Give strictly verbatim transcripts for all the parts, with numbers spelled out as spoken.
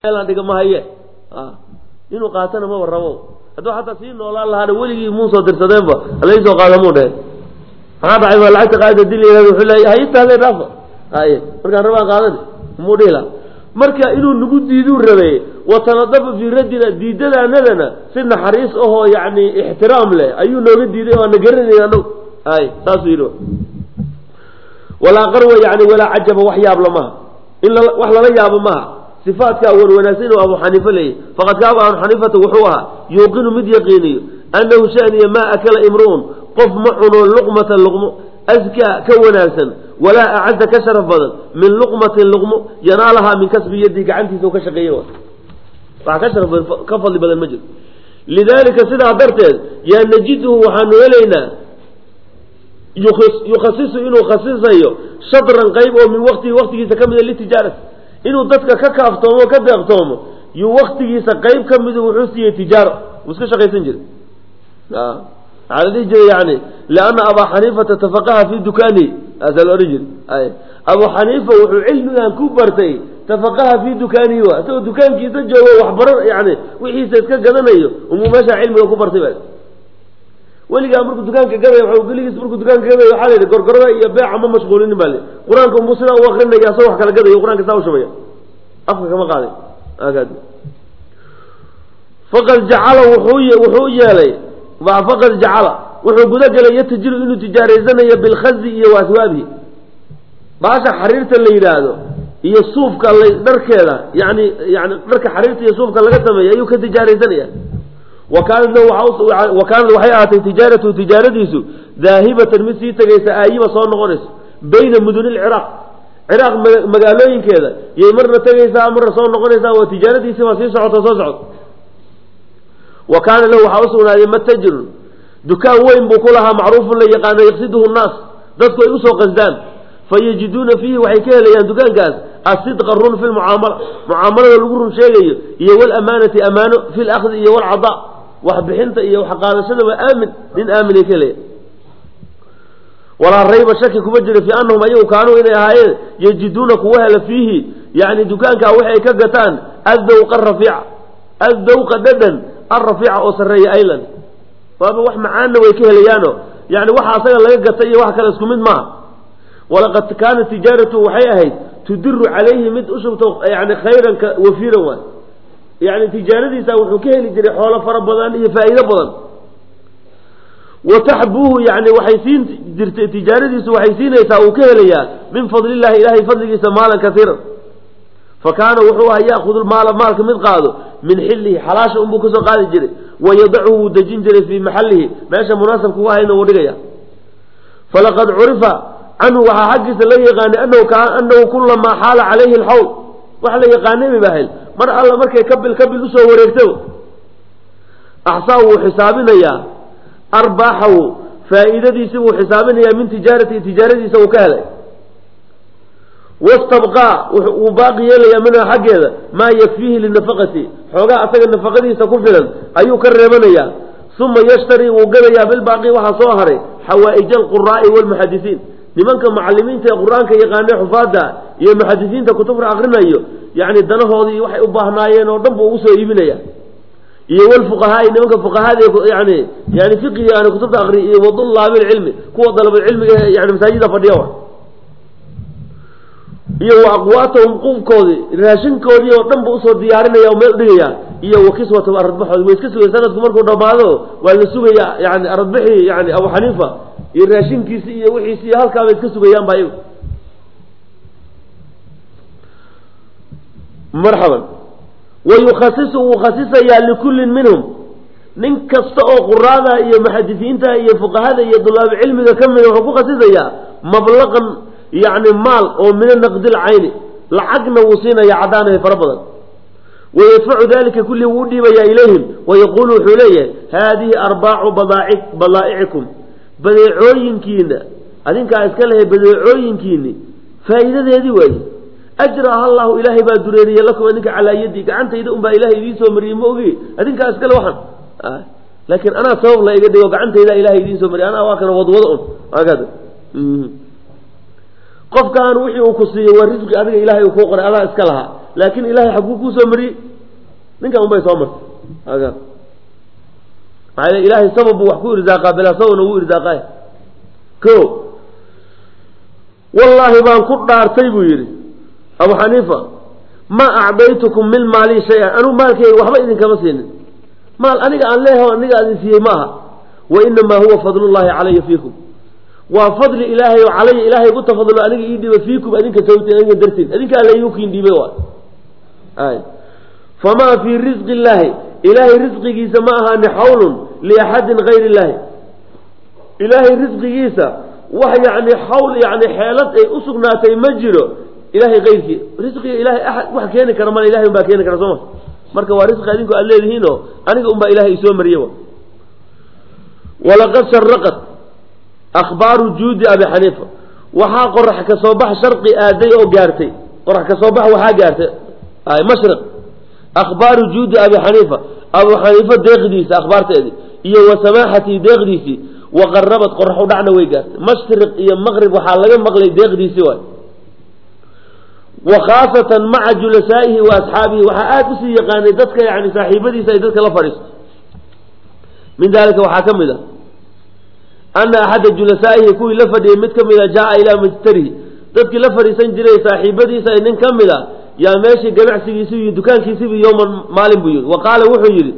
la dhiga ma haye ah inuu qaatana ma warrabo haduu xataa si noolaan lahaana weligii muuso dirsadeenba halay soo qaadamo dheer waxa dhacay waa lacagta qaada dileeyay wuxuu leeyahay hayta le dhaaf ay marka rabaan qaadan muu dhila marka inuu nagu diidu rabay watanadab fi radina diidada anadana si naxariis oo yaani ixtiraam leh ayuu nooga diiday oo nagaranayna anagu ay taas yiro wala qarwa yaani wala ajaba wax yaab lama illa wax lala yaabo ma صفاتك أول وناسين أبو حنيفة لي فقد كان أبو حنيفة وحوها يوقن مد يقيني أنه شأني ما أكل إمرون قف معن لقمة اللقم أزكى كوناسا ولا أعز كشرف بدل من لقمة اللقم ينالها من كسب يدك عنتي سو كشقيوة فكشرف كفل بدل المجد لذلك سيد عبرتين يا نجده وحن إلينا يخص يخصص إنه خصيصه شطرا قريب من وقته وقته سكمل للتجارة inuu dadka ka kaaftoomo ka deeqtoomo iyo waqtigiisa qayb ka mid uu xusiyo tijaaro iska shaqaysan jiray ah على دي يعني لأن أبو حنيفة تفقه في دكانه هذا الأوريجين أي أبو حنيفة وعلم أن كبرتي تفقه في دكانه وأتو دكان كي تجوا وحبر يعني وحيس يتكلم أيه ومماشى علم وكبرتي بعد واللي قام بركو دكان كجبه وحول لي بركو دكان كجبه وحاله القرقرة يبيع عم مشغولين بالي قرآنكم مسلم وآخرنا يا صوح كلا كذا يقرأن كساو شوية أفكر كما قال أكاد فقد جعل وحوي وحوي لي فقد جعل وحوي ذاك لا يتجر إنه تجاري زنا بالخزي وأثوابه باشا حريرة اللي يلاده هي الصوف كان درك هذا يعني يعني درك حريرة الصوف كان لقيته أيوة كتجاري زنا وكان له عوص وكان له حياة تجارته تجارته ذاهبة مثل تجيس آيبة صار نغرس بين مدن العراق عراق مقالين كذا يمر تجيس أمر صار نغرس وتجارته سوى سيسعة تصعد وكان له عوص ونادم التجر دكان وين بقولها معروف اللي يقان يقصده الناس ذاتك يوسو قصدان فيجدون فيه وحكاية لأن دكان قال الصدق الرون في المعاملة معاملة القرن شيء هي والأمانة أمانة في الأخذ هي والعطاء وحبحنت إيه وحقال سنة وآمن من آمن كله ولا ريب شك كبجر في أنهم أيوه كانوا إلى هاي يجدون قوة فيه يعني دكان كوحي كجتان الذوق الرفيع الذوق ددا الرفيع أسرية أيلا فهذا وح معانا ويكيه ليانو يعني وح أصلا لا يقطع وح كلا اسكمين ما ولقد كانت تجارته وحياه تدر عليه مد أشبه يعني خيرا وفيرا يعني تجارتي سووا حكيه لجري حوله فرب بدن هي فائدة بدن وتحبوه يعني وحيسين تجارتي سووا حيسين يسووا كهليا من فضل الله إلهي فضله مالا كثيرا فكان وحوها يأخذ المال مالك من قاده من حله حلاش أم بكسو قاد جري ويضعه دجين جري في محله ماشى مناسب كواه إنه ورقيا فلقد عرف عنه وحاجز الله يغاني أنه كان أنه كلما حال عليه الحول وحلا يغاني بباهل مر الله مركي يكبل كبل أسوه وريكتو أحصاه حسابنا يا أرباحه فائدتي سوى حسابنا يا من تجارتي تجارتي سوى كهلا واستبقى وباقي يلي منها حق هذا ما يكفيه للنفقة حقا أعتقد النفقة سكفلا أيو كرمنا يا ثم يشتري وقال يا بالباقي وحصوهري حوائج القراء والمحدثين لمن كان معلمين تا قرآن كي يغاني حفاظة يا محدثين تا كتب أغرنا يو يعني الدنه هذه وحي أباهنايين ودب ووسو يبنيا يا والفقهاء لمن كان فقهاء يعني يعني فقه يعني كتب أغري وضل الله بالعلم قوة طلب العلم يعني مساجد فديوة يا وأقواتهم قوم كودي راشن كودي ودب ووسو ديارنا يوم الدنيا يا وكسوة أرد بحر ويسكسوا سنة كمركو دماغه والنسوق يعني أرد بحي يعني أبو حنيفة الراشين كيسي وحيسي هالكا بيتكسوا أيام بايو مرحبا ويخصصه وخصصه يا لكل منهم ننكستأوا قرانا يا محدثين تا يا فقهاء يا طلاب علم كم من حقوق خصصه يا مبلغا يعني مال أو من النقد العيني لعقنا وصينا يا عدانا فربضا ويدفع ذلك كل ودي ويا إليهم ويقول حليه هذه أرباع بضائع بضائعكم بديعوين كينا أذن كأسكاله بديعوين كيني فإذا هذه وجه أجرها الله إلهي بادريني لكم أنك على يدك أنت إذا أم بإلهي يديسو مريم أوغي أذن كأسكاله وحن آه. لكن أنا صوب لا يقدر يوقع أنت إذا إلهي يديسو مريم أنا واكنا وضوضهم هكذا قف كان وحي وكسي ورزق أذن إلهي وفوقنا ألا أسكالها laakiin ilaahay xaguu kuu soo mariyey ninkan unbay soo martay aga maxaa ilaahay sabab buu wax ku irsaaqaa bilaa sababna wuu irsaaqay ko wallaahi baan ku dhaartay buu yidhi abu xaniifa ma acdaytukum min maali shay-an anuu maalkayga waxba idinkama siinin maal aniga aan leeyahay aniga aan idin siiyey maaha wa inamaa huwa fadlullahi calaya fiikum waa fadli ilaahay oo calaya ilaahay ku tafadulo aniga ii dhiba fiikum adinka sababteen adinka dartiin adinka alla iigu kiin dhiibay waa ay famaa fii risqi illaahi ilaahay risqigiisa ma ahaani xawlun liaxadin gayri illaahi ilaahay risqigiisa wax yani xawl yani xeelad ay u sugnaatay ma jiro ilahay kayrkii risqiga ilahay aad wax keeni kara male ilahay unbaa keeni kara sooma marka waa risqi adinku aad leedihiinoo aniga unbaa ilahay isoo mariyey walaqad sharaqat akhbaaru juudi abi xaniifa waxaa qorax ka soo bax sharqi aaday oo gaartay qorax ka soo bax waxaa gaartay ay mashriq akhbaaru juudi abi xaniifa abu xaniifa deeqdiisa akhbaarteedii iyo wa samaaxatii deeqdiisii waqarabad qorax u dhacna way gaartay mashriq iyo maqrib waxaa laga maqlay deeqdiisii waay wa khaasatan maca julasaa'ihi wa asxaabihi waxaa aada usii yaqaanay dadka yani saaxiibadiisa ay dadka la fadhiisto min dalika waxaa ka mid a ana axada julasaa'ihi kuwii la fadhiyay mid ka mid a jaa ilaa majtarihi dadkii la fadhiisan jiray saaxiibadiisa ay nin ka mid a yaa meeshii ganacsigiisi iyo dukaankiisibu yowman maalin buu yidhi wa qaala wuxuu yidhi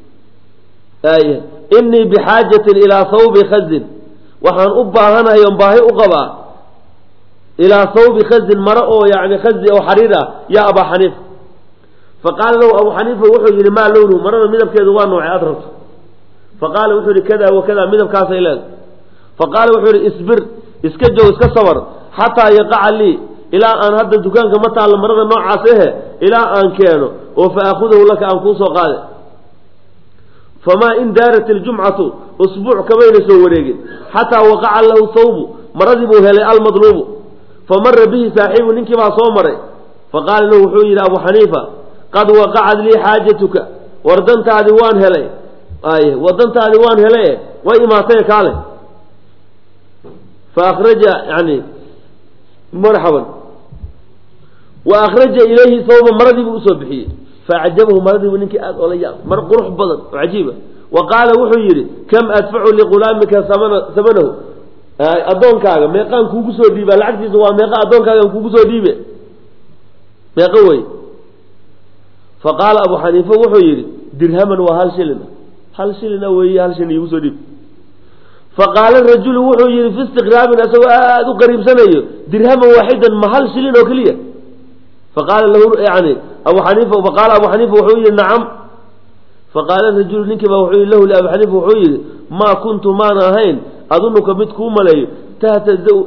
inii bixaajatin ilaa hawbi khazin waxaan u baahanahay on baahi u qabaa ilaa hawbi khazin maro oo yani khazi oo xariir ah yaa abaa xaniifa faqaala lahu abu xaniifa wuxuu yidhi maa lownuhu marada midabkeedu waa noocay aad rabto faqaala wuxuu yihi kada wa kada midabkaasay leedahay faqaala wuxuu yihi isbir iska joog iska sabar xataa yaqaca lii ilaa aan hadda dukaanka ma taalla marada noocaas ahe ilaa aan keeno oo fa aakudahu laka aan kuu soo qaade famaa in daarat iljumcatu usbuuc kamayna soo wareegin xataa waqaca lahu thawbu maradii buu helay almadluubu famara bihi saaxiibu ninkii baa soo maray faqaala lahu wuxuu yidhi abu xaniifa qad waqacad lii xaajatuka war dantaadii waan helay ay wadantaadii waan helay way imaatay kaale fa akhraja yani marxaban wa akhraja ilayhi thawba maradii buu usoo bixiyey faacjabahu maradiibu ninkii aada ola yaab mar qurux badan oo cajiiba wa qaala wuxuu yidhi kam adfacu liqulaamika samana samanahu addoonkaaga meeqaan kuugu soo dhiibaa lacagtiisa waa meeqa addoonkaagaan kuugu soo dhiibe meeqo wey faqaala abu xaniifa wuxuu yidhi dirhaman waa hal shilin hal shilina weeye hal shilin iigu soo dhiib faqaala rajulu wuxuu yidhi fi istiqraabin isagoo aada u qariibsanayo dirhaman waaxidan ma hal shilin oo keliya faqaala lahu yani abu xaniifa faqaala abu xaniifa wuxuu yidhi nacam faqaala rajulu ninkii baa wuxuu yidhi lahu liabi xaniifa wuxuu yidhi maa kuntu maan ahayn adunuka mid kuu maleeyo tahtaza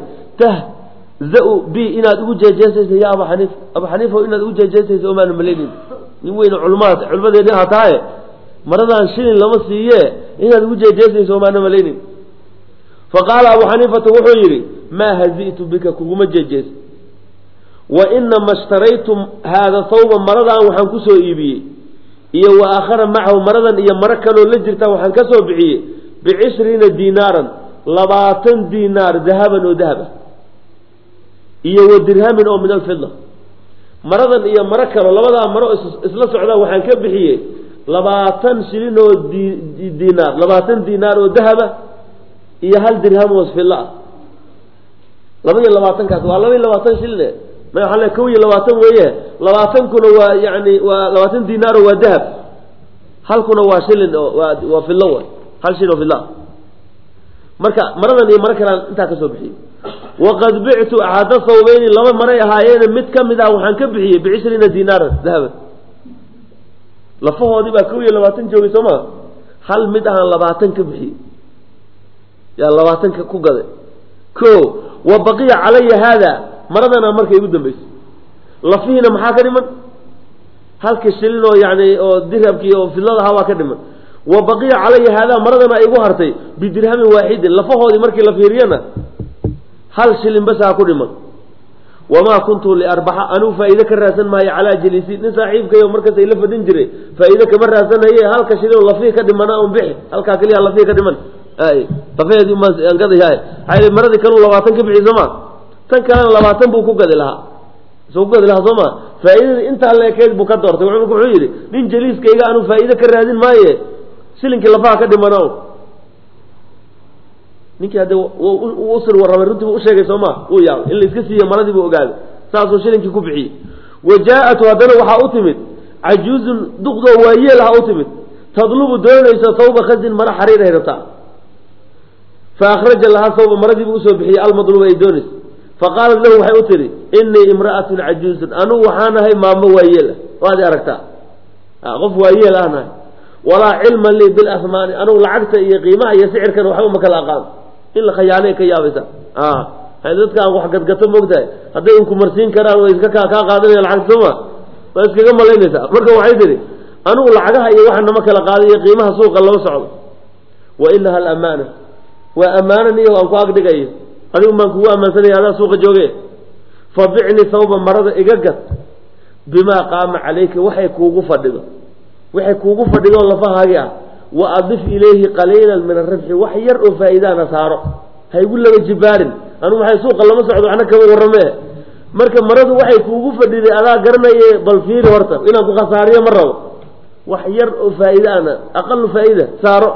tahza-u bi inaad ugu jeejeesaysa ya aba xaniifa abu xaniifa inaad ugu jeejeesaysa omaana malaynin nin weyn culmaad culmadeeni hataaye maradaan shilin lama siiye inaad ugu jeejeesaysa omaana malaynin faqaala abu xaniifata wuxuu yidhi maa hazi'tu bika kuguma jeejeesa wa inama ishtaraytu haada thawba maradan waxaan kusoo iibiyey iyo wa aakhara macahu maradan iyo maro kaloo la jirta waxaan ka soo bixiyey bicishriina diinaaran labaatan diinaar dahaban oo dahab ah iyo wa dirhamin oo min alfida maradan iyo maro kaloo labadaa maro isla socdaan waxaan ka bixiyey labaatan shilin oo diinaar labaatan diinaar oo dahaba iyo hal dirham oo filla ah laba iyo labaatankaas waa laba iyo labaatan shilin ma waxaa le kow iyo labaatan weeye labaatankuna waa yani waa labaatan diinaaro waa dahab halkuna waa shilin oo waa waa fillo way hal shilin oo filla marka maradan iyo maro kalaan intaa ka soo bixiyey waqad bictu axada thawbayni laba maray ahaayeene mid ka mid ah waxaan ka bixiyey bicishriina diinaaran dahaban lafahoodii baa kow iyo labaatan joogay soo maa hal mid ahaan labaatan ka bixiyey yaa labaatanka ku gaday ko wa baqiya calaya haada maradana markay igu dambaysay lafihiina maxaa ka dhiman halka shilin oo yani oo dirhamkii oo fidlada ahaa waa ka dhiman wa baqiya calaya haadaa maradana ay igu hartay bidirhamin waaxidin lafahoodii markii la fiiriyana hal shilin basaa ku dhiman wamaa kuntu liarbaxa anuu faa'iide ka raadsan maayo calaa jaliisi nin saaxiibkayo markastay la fadhin jiray faa'iide kama raadsanaye halka shilin lafihi ka dhimana un bixi halkaa keliya lafihi ka dhiman ay lafeheedii umaan gadayahay maxaa maradii kaluu labaatan ka bixi sooma tan kalena labaatan buu ku gadi lahaa soo ku gadi lahaa sooma faa'iidada intaa leekeed buu ka doortay wuxuu wuxuu yidhi nin jaliiskayga aanu faa'iido ka raadin maaye silinkii lafaha ka dhimanow ninkii hadda uu usir warramay runtii buu u sheegay soo maa uu yaabay in la iska siiyo maradii buu ogaaday saasuu shilinkii ku bixiyey wa jaa-atu haddana waxaa u timid cajuuzun duqdoo waayeel ah u timid tadlubu doonaysa sawba khazin mara xariir ay rabtaa fa akhraja lahaa sawba maradii buu usoo bixiyey almadluba ay doonaysa faqaalat lahu waxay u tihi inii imra'atun cajuuzun anugu waxaan ahay maamo waayeel ah waad aragtaa qof waayeel ah nahay walaa cilma lii bilahmaani anugu lacagta iyo qiimaha iyo sicirkan waxba ma kala aqaan in la khayaanay ka yaabaysa hay dadka aan wax gadgato moogtahay hadday inku marsiin karaan way iska kaa kaa qaadanaya lacag sooma waa iskaga malaynaysaa marka waxay tihi anugu lacagaha iyo waxana ma kala qaaday iyo qiimaha suuqa loo socdo wa inaha alamaana waa amaana niyo aan ku agdhigayo adigu maan kugu ammaansanaya adaa suuqa jooge fabicni sawba marada iga gad bimaa qaama calayka waxay kuugu fadhido waxay kuugu fadhido lafahaagi ah wa adif ilayhi qaliilan min aribxi wax yar oo faa'iidaana saaro ha igu laba jibaarin anugu maxay suuqa lama socdo waxna kama warramee marka maradu waxay kuugu fadhiday adaa garanaye bal fiiri horta inaan ku khasaariyo ma rabo wax yar oo faa'iidaana aqalu faa'ida saaro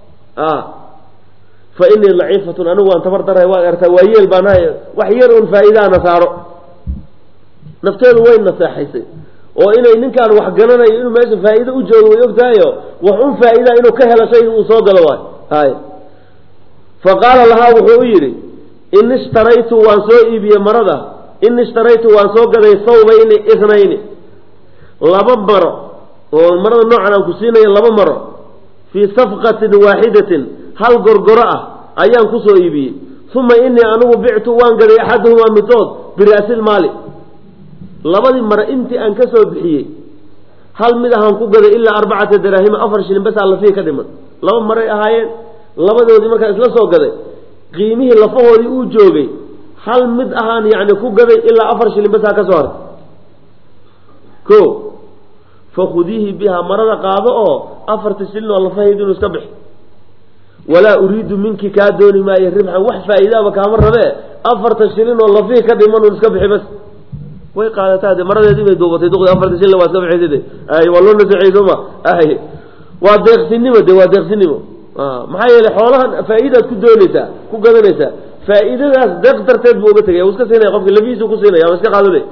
fa inii daciifatun anigu waan tabar darahay waad artaa waa yeel baan ahay wax yar un faa'iidaana saaro nafteedu way naseexaysay oo inay ninkaan wax garanayo inuu meesha faa'iido u joogo way ogtahayo wax un faa'iidaa inuu ka helo shayga uu soo galo waay hay fa qaala lahaa wuxuu u yidhi in ishtaraytu waan soo iibiyey marada in ishtaraytu waan soo gaday sawbayni ithnayni laba maro oo marada noocan aan ku siinayo laba maro fii safqatin waaxidatin hal gorgoro ah ayaan ku soo iibiyey uma inii anigu bictu waan gaday axaduhumaa midood bira'sil maali labadii mare intii aan ka soo bixiyey hal mid ahaan ku gaday ilaa arbacata daraahima afar shilin bas lafihii ka dhiman laba maray ahaayeen labadoodii markaan isla soo gaday qiimihii lafahoodii uu joogay hal mid ahaan yacni ku gaday ilaa afar shilin basaa ka soo hartay ko fakhudiihi bihaa marada qaado oo afarta shilin oo lafahaydi inuu iska bixi walaa uriidu minki kaa dooni maayo ribxan wax faa'iidaaba kaama rabee afarta shilin oo lafihii ka dhiman uun iska bixi bas way qaadataa de maradeedii bay duubatay duqdi afarta shilin waa iska bixisay ay waa loo naseexay sooma ay waa deeqsinimo de waa deeqsinimo maxaa yeelay xoolahan faa'iidaad ku doonaysaa ku gadanaysaa faa'iidadaas deeq darteed buu uga tegaya uu iska siinaya qofka lafihiisu ku siinaya ama iska qaadanay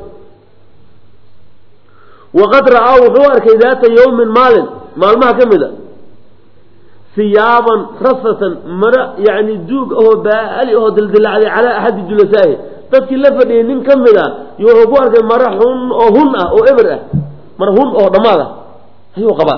waqad ra'aa wuxuu arkay daata yawmin maalin maalmaha ka mid a siyaaban rasatan mara yacni duug ahoo baali ahoo dildilacday calaa axadi julasaahi dadkii la fadhiyay nin ka mid a wuxuu ku arkay mara xun oo hun ah oo eber ah mara hun oo dhammaad ah ayuu qabaa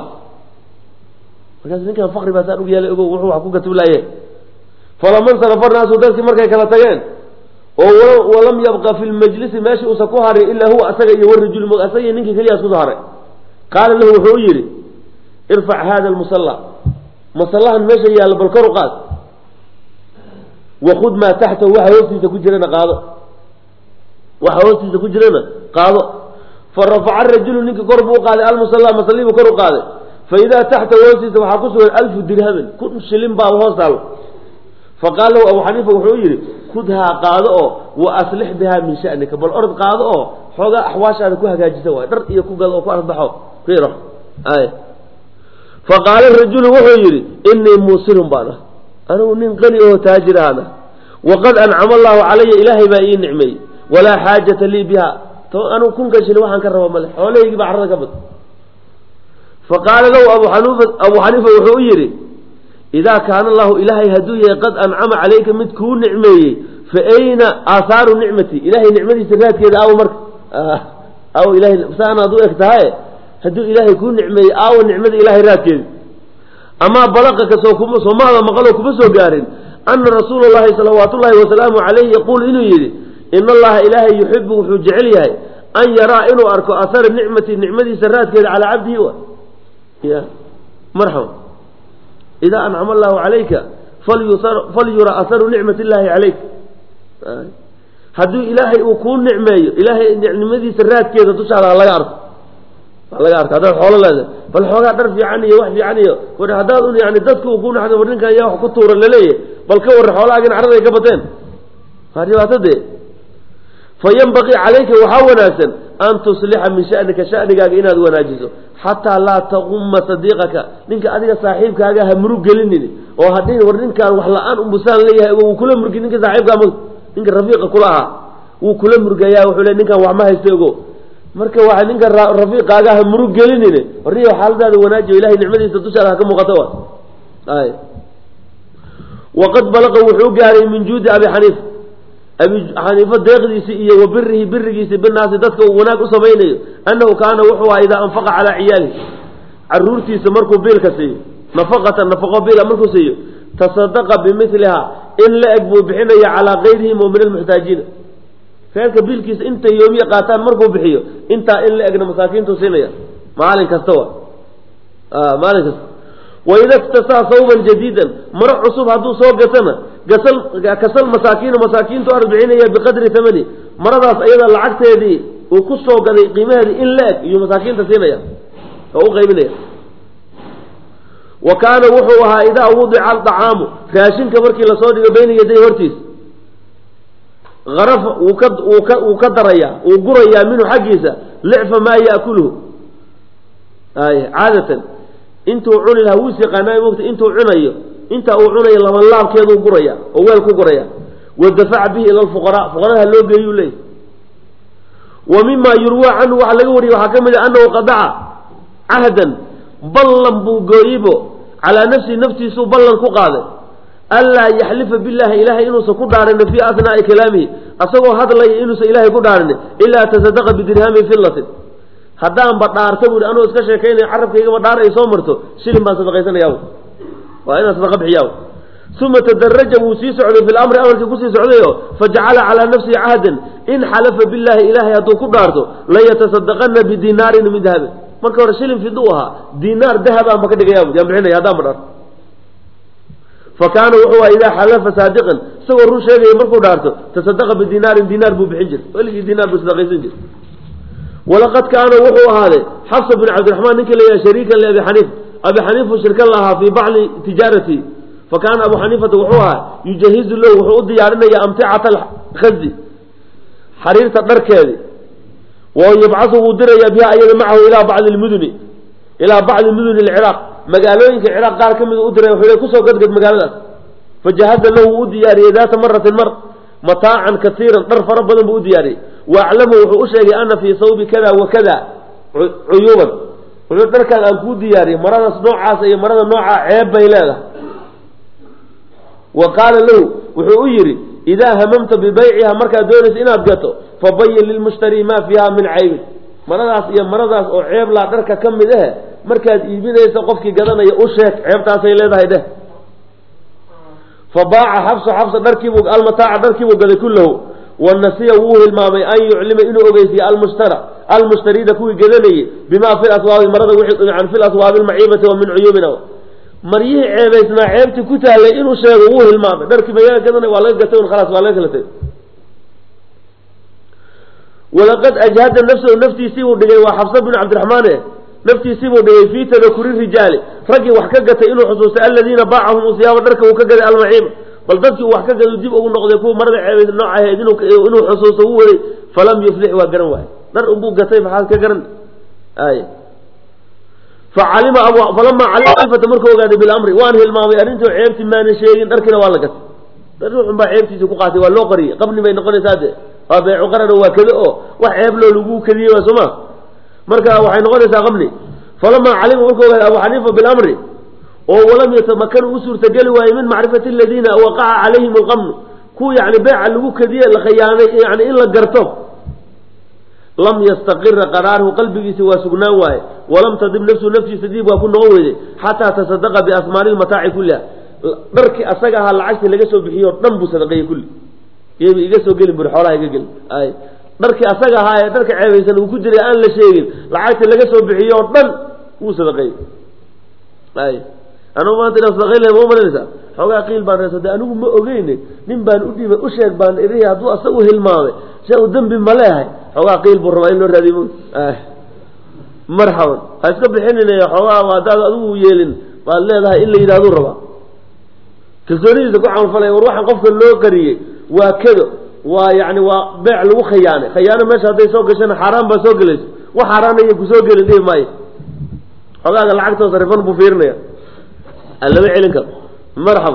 markaas ninkan fakri baa saan ugu yeelay ogow wuxuu wax ku gatulaaye falama insarafa naasu dadkii markay kala tageen oo walam yabqa fi lmajlisi meesha uusan ku harin ilaa huwa asaga iyo warajul mo asaga iyo ninkii keliyaas kusoo haray qaala lahu wuxuu u yidhi irfac hada almusalla masallahan meesha yaalla bal kor u qaad wakud maa taxtahu waxa hoostiisa ku jirana qaado waxa hoostiisa ku jirana qaado fa rafaca rajulu ninkii kor buu u qaaday almusalla masallii buu kor u qaaday fa idaa taxtahu hoostiisa waxaa ku sugan alfu dirhamin kun shilin baaba hoos taalo faqaala lahu abu xaniifa wuxuu yidhi kudhaa qaado oo wa aslix bihaa min sha'nika bal orod qaado oo xoogaa axwaashaada ku hagaajisa waay dhar iyo ku gado oo ku arbaxo ku yaro ay faqaala rajulu wuxuu yidhi inii muusirun baan ah anigu nin qani oo taajir ahaan ah waqad ancama allahu calaya ilaahay baa ii nicmeeyey walaa xaajata lii biha anigu kunka shilin waxaan ka raba male xoolahaygii baa carrada ka bad faqaala lahu abu xaniifa abu xaniifa wuxuu u yidhi idaa kaana allahu ilaahay hadduu yahay qad ancama calayka mid kuu nicmeeyey fa ayna aahaaru nicmati ilahay nicmadiisa raadkeeda aawo marka aawo ilahay saan aad u eg tahaye hadduu ilaahay kuu nicmeeyey aawo nicmada ilahay raadkeeda amaa balaqaka soo kuma soomaada maqaloo kuma soo gaarin ana rasuula llahi salawaatu ullahi wasalaamu calayhi yaquul inuu yidhi ina allaha ilaahay yuxibu wuxuu jecel yahay an yaraa inuu arko ahara nicmati nicmadiisa raadkeeda calaa cabdihi wa ya marxaba idaa ancama allahu calayka falyura aharu nicmat illaahi calayk hadduu ilaahay uu kuu nicmeeyo ilaahay nicmadiisa raadkeeda dushaada ha laga arko ha laga arko haddaad xoolo leedahay bal xoogaa dhar fiican iyo wax fiican iyo war haddaad un yani dadka uu ku naxdo war ninkan yaa wax ku tuura laleeyahy bal ka warra xoolahaagin carrada ay ka bateen waa dhibaato dee fa yanbaqii calayka waxaa wanaagsan an tuslixa min sha'nika sha'nigaaga inaad wanaajiso xataa laa taquma sadiiqaka ninka adiga saaxiibkaaga ha murug gelinin oo haddii war ninkaan wax la-aan umbusaan leeyahay wuu kula murgi ninka saaxiibkaa ma ninka rafiiqa kula ahaa wuu kula murgayaa wuxuu le ninkaan wax ma haysta ogo marka waa ninka rafiiqaaga ha murug gelinin warniyo xaaladaada wanaajiyo ilahay nicmadiisa dushaada ha ka muuqato wa ay waqad balaqa wuxuu gaaray min juudi abi xaniifa abi xaniifa deeqdiisi iyo wa birihi birigiisi binaasi dadka uu wanaag u samaynayo annahu kaana wuxuu ahaa idaa anfaqa calaa ciyaalihi caruurtiisa markuu biilka siiyo nafaqatan nafaqo biila markuu siiyo tasadaqa bimiliha in la eg buu bixinaya calaa kayrihim oo min almuxtaajiina reerka biilkiisa inta yoomiya qaataan markuu bixiyo intaa in la egna masaakiintu siinaya maalin kasta wa maalin kasta waida iktasaa sawban jadiidan maro cusub hadduu soo gatana gasal kasal masaakiina masaakiintu arbixinaya biqadri tamani maradaas ayada lacagteedii uu ku soo gaday qiimaheedii in la eg iyo masaakiinta siinaya oo u qaybinaya wa kaana wuxuu ahaa idaa wudica alطacaamu raashinka markii lasoo dhigo bayna yaday hortiis arafa wuu ka wuu ka wuu ka darayaa wuu gurayaa minhu xaggiisa licfa maa yaakuluhu ay caadatan intuu cuni lahaa wuu siqaanaa mogta intuu cunayo inta uu cunayo laban laabkeeduu guraya oo weel ku guraya wadafaca bihi ila alfuqaraa fuqaradaha loo geeyuu leeyahy wa mima yurwaa canhu waxaa laga wariyay waxaa ka mid ah annahu qadaca cahdan ballan buu gooyibo calaa nafsihi naftiisuu ballan ku qaaday anlaa yaxlifa billahi ilaahay inuusan ku dhaarinin fii asnaa'i kalaamihi asagoo hadlaya inuusan ilaahay ku dhaarinin ilaa tasadaqa bidirhami fillatin haddaanba dhaarta buuhi anuu iska sheekaynayo carabkaygaba dhaar ay soo marto shilin baan sadaqaysanayaa waa inaan sadaqa bixiyaa uma tadaraja wuu sii socday fi lamri amarkii kusii socdayo fajacala calaa nafsihi cahdan in xalafa billahi ilaahay hadduu ku dhaarto layatasadaqana bidinaarin min dahabin marka hore shilin fiduu ahaa dinaar dahabaanba ka dhigaya yaan bixinaya haddaanba dhaarto fa kaana wuxuu aha idaa xalafa saadiqan isagoo run sheegaya markuu dhaarto tasadaqa bidinaarin dinaar buu bixin jiray weligii dinaar buu sadaqaysan jiray walaqad kaana wuxuu ahaaday xafsa bin cabdiraxmaan ninka la yahay shariikan liabi xaniifa abi xaniifu shirkan lahaa fii bacdi tijaarati fa kaana abu xaniifata wuxuu ahaa yujahizu lahu wuxuu u diyaarinaya amticata alkhadi xariirta dharkeedi wa yabcasu wuu diraya biha ayada macahu ilaa bacdi lmuduni ilaa bacdi muduni alciraaq magaalooyinka ciraaq qaar ka mid u diray wuxuu kusoo gadgad magaaladaas fajahaza lahu wuu u diyaariyey daata maratin mar mataacan kasiiran dhar fara badan buu u diyaariyey waaclamu wuxuu u sheegay ana fii sawbi kada wa kada cuyuuban wuxuu dharkaan aan kuu diyaariyey maradaas noocaas iyo marada noocaa ceeb bay leedahay wa qaala lahu wuxuu u yidhi idaa hamamta bibayciha markaad doonaysa inaad gato fabayin lilmushtari maa fiiha min caybin maradaas iyo maradaas oo ceeb laa dharka ka mid ahe markaad iibinaysa qofkii gadanaya u sheeg ceebtaasay leedahay dheh fabaaca xabsu xabsa dharkiibuu almataaca dharkiibuu gaday kullahu wanasiya wuu hilmaamay an yuclima inuu ogeysiye almushtara almushtariina kuwii gadanayey bimaa fi laswaabi marada an fi laswaabi almaciibati wa min cuyuubina maryihii ceebaysnaa ceebtii ku taallay inuu sheego wuu hilmaamay dharkii mayaa gadanay waa laga gatay un khalaas waa laga kala tegay walaqad ajhada nafsahu naftiisii buu dhigay waa xabsa binu cabdiraxmaane naftiisii buu dhigay fii tadakuri rijaali raggii wax ka gatay inuu xusuustay aladiina baacahum siyaaba dharka uu ka gaday almaciiba bal dadkii uu wax ka gado dib ugu noqday kuwa marada ceebays nooc ahayd inuu xusuusto u waday falam yuflix waa garan waaye dhar unbuu gatay maxaad ka garan ay facalima abu falamaa calima alfata markuu ogaaday bilamri waan hilmaamay arrintii ceebtii maanan sheegin dharkiina waa la gatay ruuxun baa ceebtiisii ku qaatay waa loo qariyey qabni bay noqonaysaa de waa beecu qarana waa kado oo wax ceeb loo lagu kadiyey waa sooma marka waxay noqonaysaa qabni falamaa calima markuu ogaaday abu xaniifa bilamri oo walam yatamakanu u suurtageli waaye min macrifati aladiina waqaca calayhim alqamnu kuwa yani beeca lagu kadiye la khayaanay yani in la garto lam yastaqira qaraaruhu qalbigiisi waa sugnaan waaye walam tadib nafsu naftiisa diib waa ku noqon weyday xataa tasadaqa biasmaani lmataaci kulliha dharkii asaga ahaa lacagtii laga soo bixiyo o dhan buu sadaqeeyey kulli iyaba iga soo gelin buri xoolaha iga gelin ay dharkii asaga ahaa ee dharka ceebaysan uu ku jiray aan la sheegin lacagtii laga soo bixiyo o dhan wuu sadaqeeyey ay anugu maanta inaan sadaqayn lahay ma umalanaysaa xoogaa qiil baan reesade anigu ma ogeyne nin baan u dhiibay u sheeg baan irihi hadduu asagu hilmaamay se u dembi ma leehay xoogaa qiil buu rabaa in loo raadiy marxaban ha iska bixinina xoogaa haddaad adigu yeelin baad leedahay in la yidhahduu rabaa kalsoonidiisa ku camalfalaya war waxaan qofka loo qariyey waa kado ويعني وبيع له خيانة خيانة مش هذا يسوق عشان حرام بسوق ليش وحرام يكسوق ليه ماي هذا العقد تصرفون بفيرنا اللي بيعلنك مرحبا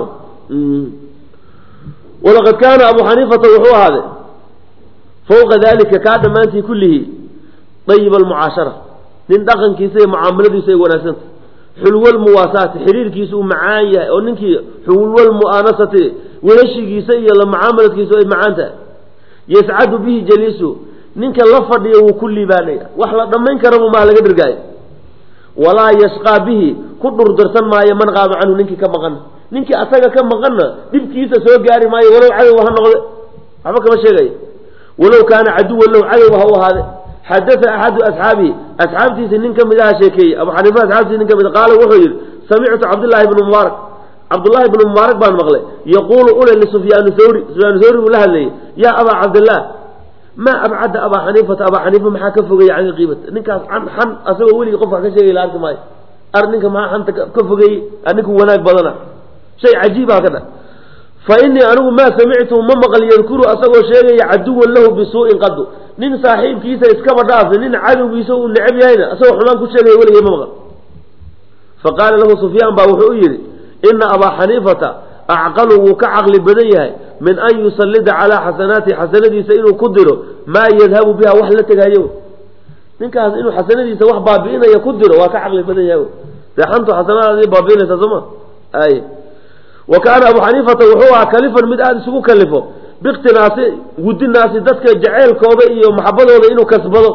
ولقد كان أبو حنيفة وحوه هذا فوق ذلك كاد ما في كله طيب المعاشرة نندقن كيسي معاملة يسي وناسنت حلو المواساة حرير كيسو معايا وننكي حلو المؤانسة ونشي كيسي لما معاملة كيسو معانتا يسعد به جليسو ننك اللفظ وكل بانيا وحلا دمين كرمو ما لقدر قاي ولا يشقى به كدر درسان ما يمن غاب عنه ننكي كما غنى ننكي أساقا كما غنى دب كيسا سوى قاري ماي ولو عدو وهنغض عفا كما شيء ولو كان عدو ولو عدو وهو هذا حدث أحد أصحابه أصحابتي سنين كم إذا شيكي أبو حنيفة أصحابتي سنين كم إذا قال وحير سمعت عبد الله بن مبارك عبد الله بن مبارك بن مغلي يقول أولى لسفيان الثوري سفيان الثوري وله لي يا أبا عبد الله ما أبعد أبا حنيفة أبا حنيفة ما حكفوا عن القيمة إنك عن حن أسوي ولي قفا كشيء لا أنت ماي أرنك ما حن كفوا أنك وناك بدنا شيء عجيب هكذا فإني أنا ما سمعت ما مغل يذكر أسوي شيء عدو له بسوء قد نين صاحب كيسا إسكاب الرأس نين عدو بيسوء النعب هنا أسوي حلان كل شيء ولا يمغل فقال له سفيان باوحوير إن أبا حنيفة أعقله كعقل بديه من أن يسلد على حسنات حسناتي سئنه قدره ما يذهب بها وحلتك هيو نين كان إنه حسناتي سواح بابين يقدره وكعقل بديه رحمته حسنات بابين تزمه أي وكان أبو حنيفة وحوها كلفا مدآد سوء كلفه باقتناص ود الناس دتك جعيل كوبي ومحبته إنه كسبه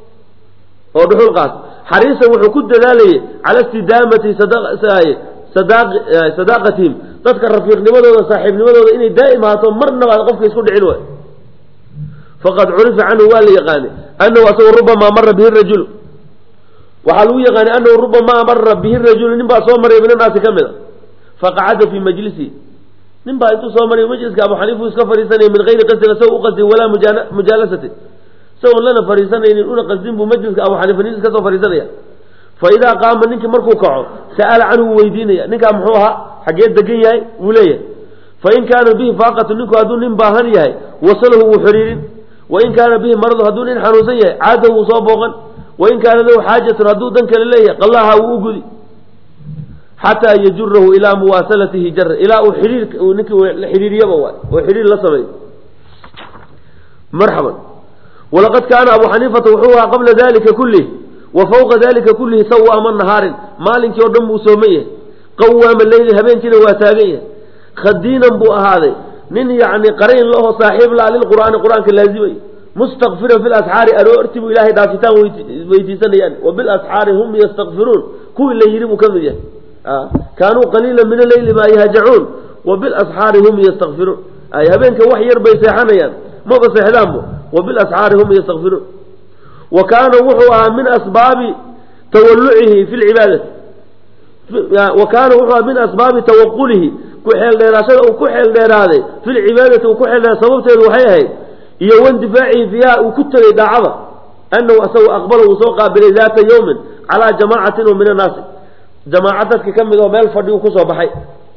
ودخول قاس حريصا وحكود ذلك على استدامة صداق صداق صداقتهم تذكر رفيق نمده وصاحب نمده إني دائما مرنا بعد قفك يسكن علوه فقد عرف عنه والي يغاني أنه أصور ربما مر به الرجل وحلو يغاني أنه ربما مر به الرجل نبقى صومر من الناس كاملا فقعد في مجلسه نبقى يتو صومر مجلس أبو حنيفة يسكى فريساني من غير قصد سوء قصد ولا مجالسة سوء لنا فريساني نقول قصدين بمجلس أبو حنيفة يسكى سوء فريساني فإذا قام منك مركو كعو سأل عنه ويديني نك أمحوها حقيت دقية وليه فإن كان به فاقة نكو هدون نباهنيه وصله وحرير وإن كان به مرض هدون حنوسيه عاده وصابوغا وإن كان له حاجة هدودا كالليه قالها وأقذي حتى يجره إلى مواصلته جر إلى حرير نكو حرير يبوى وحرير لصبي مرحبا ولقد كان أبو حنيفة وحوها قبل ذلك كله وفوق ذلك كله سوى من نهار مالك يودم وسوميه قوام الليل هبين كده واتاقيه خدينا بو هذا من يعني قرين له صاحب لا للقرآن القرآن كاللازمي مستغفرا في الأسحار ألو ارتبوا إلهي دافتان ويتيسان يعني وبالأسحار هم يستغفرون كل اللي يريبوا كذا آه. كانوا قليلا من الليل ما يهجعون وبالأسحار هم يستغفرون أي هبين كوحي يربي سيحانا يعني ما بسيحلامه وبالأسحار هم يستغفرون وكان وحوها من أسباب تولعه في العبادة وكان وحوها من أسباب توقله كحل ديراسة وكحل ديراسة في العبادة وكحل سببته الوحية يوان دفاعه فيها وكتر دعوة أنه أسوى أقبله وسوقه بذات يوم على جماعة من الناس جماعتك كم يوم الفرد وكسوا بحي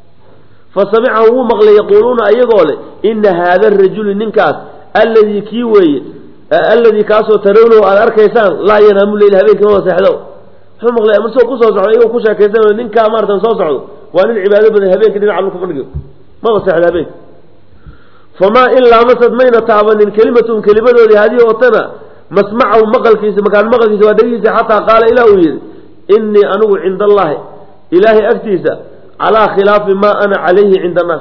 فسمعه مغلي يقولون أي قول إن هذا الرجل النكاس الذي كيوي الذي كاسو ترونه على أركيسان لا ينام الليل هذين كما سيحلو هم مغلي أمرسوا قصوا صعوا وكسوا كيسان وننكا أمارة صعوا وأن العبادة بدي هذين كدين عملكم فرقوا ما سيحل هذين فما إلا مسد مين تعبان كلمة كلمة لهذه وطنا مسمعه مقل في مكان مقل في سواديس حتى قال إلهي إني أنو عند الله إلهي أفتيسا على خلاف ما أنا عليه عند الناس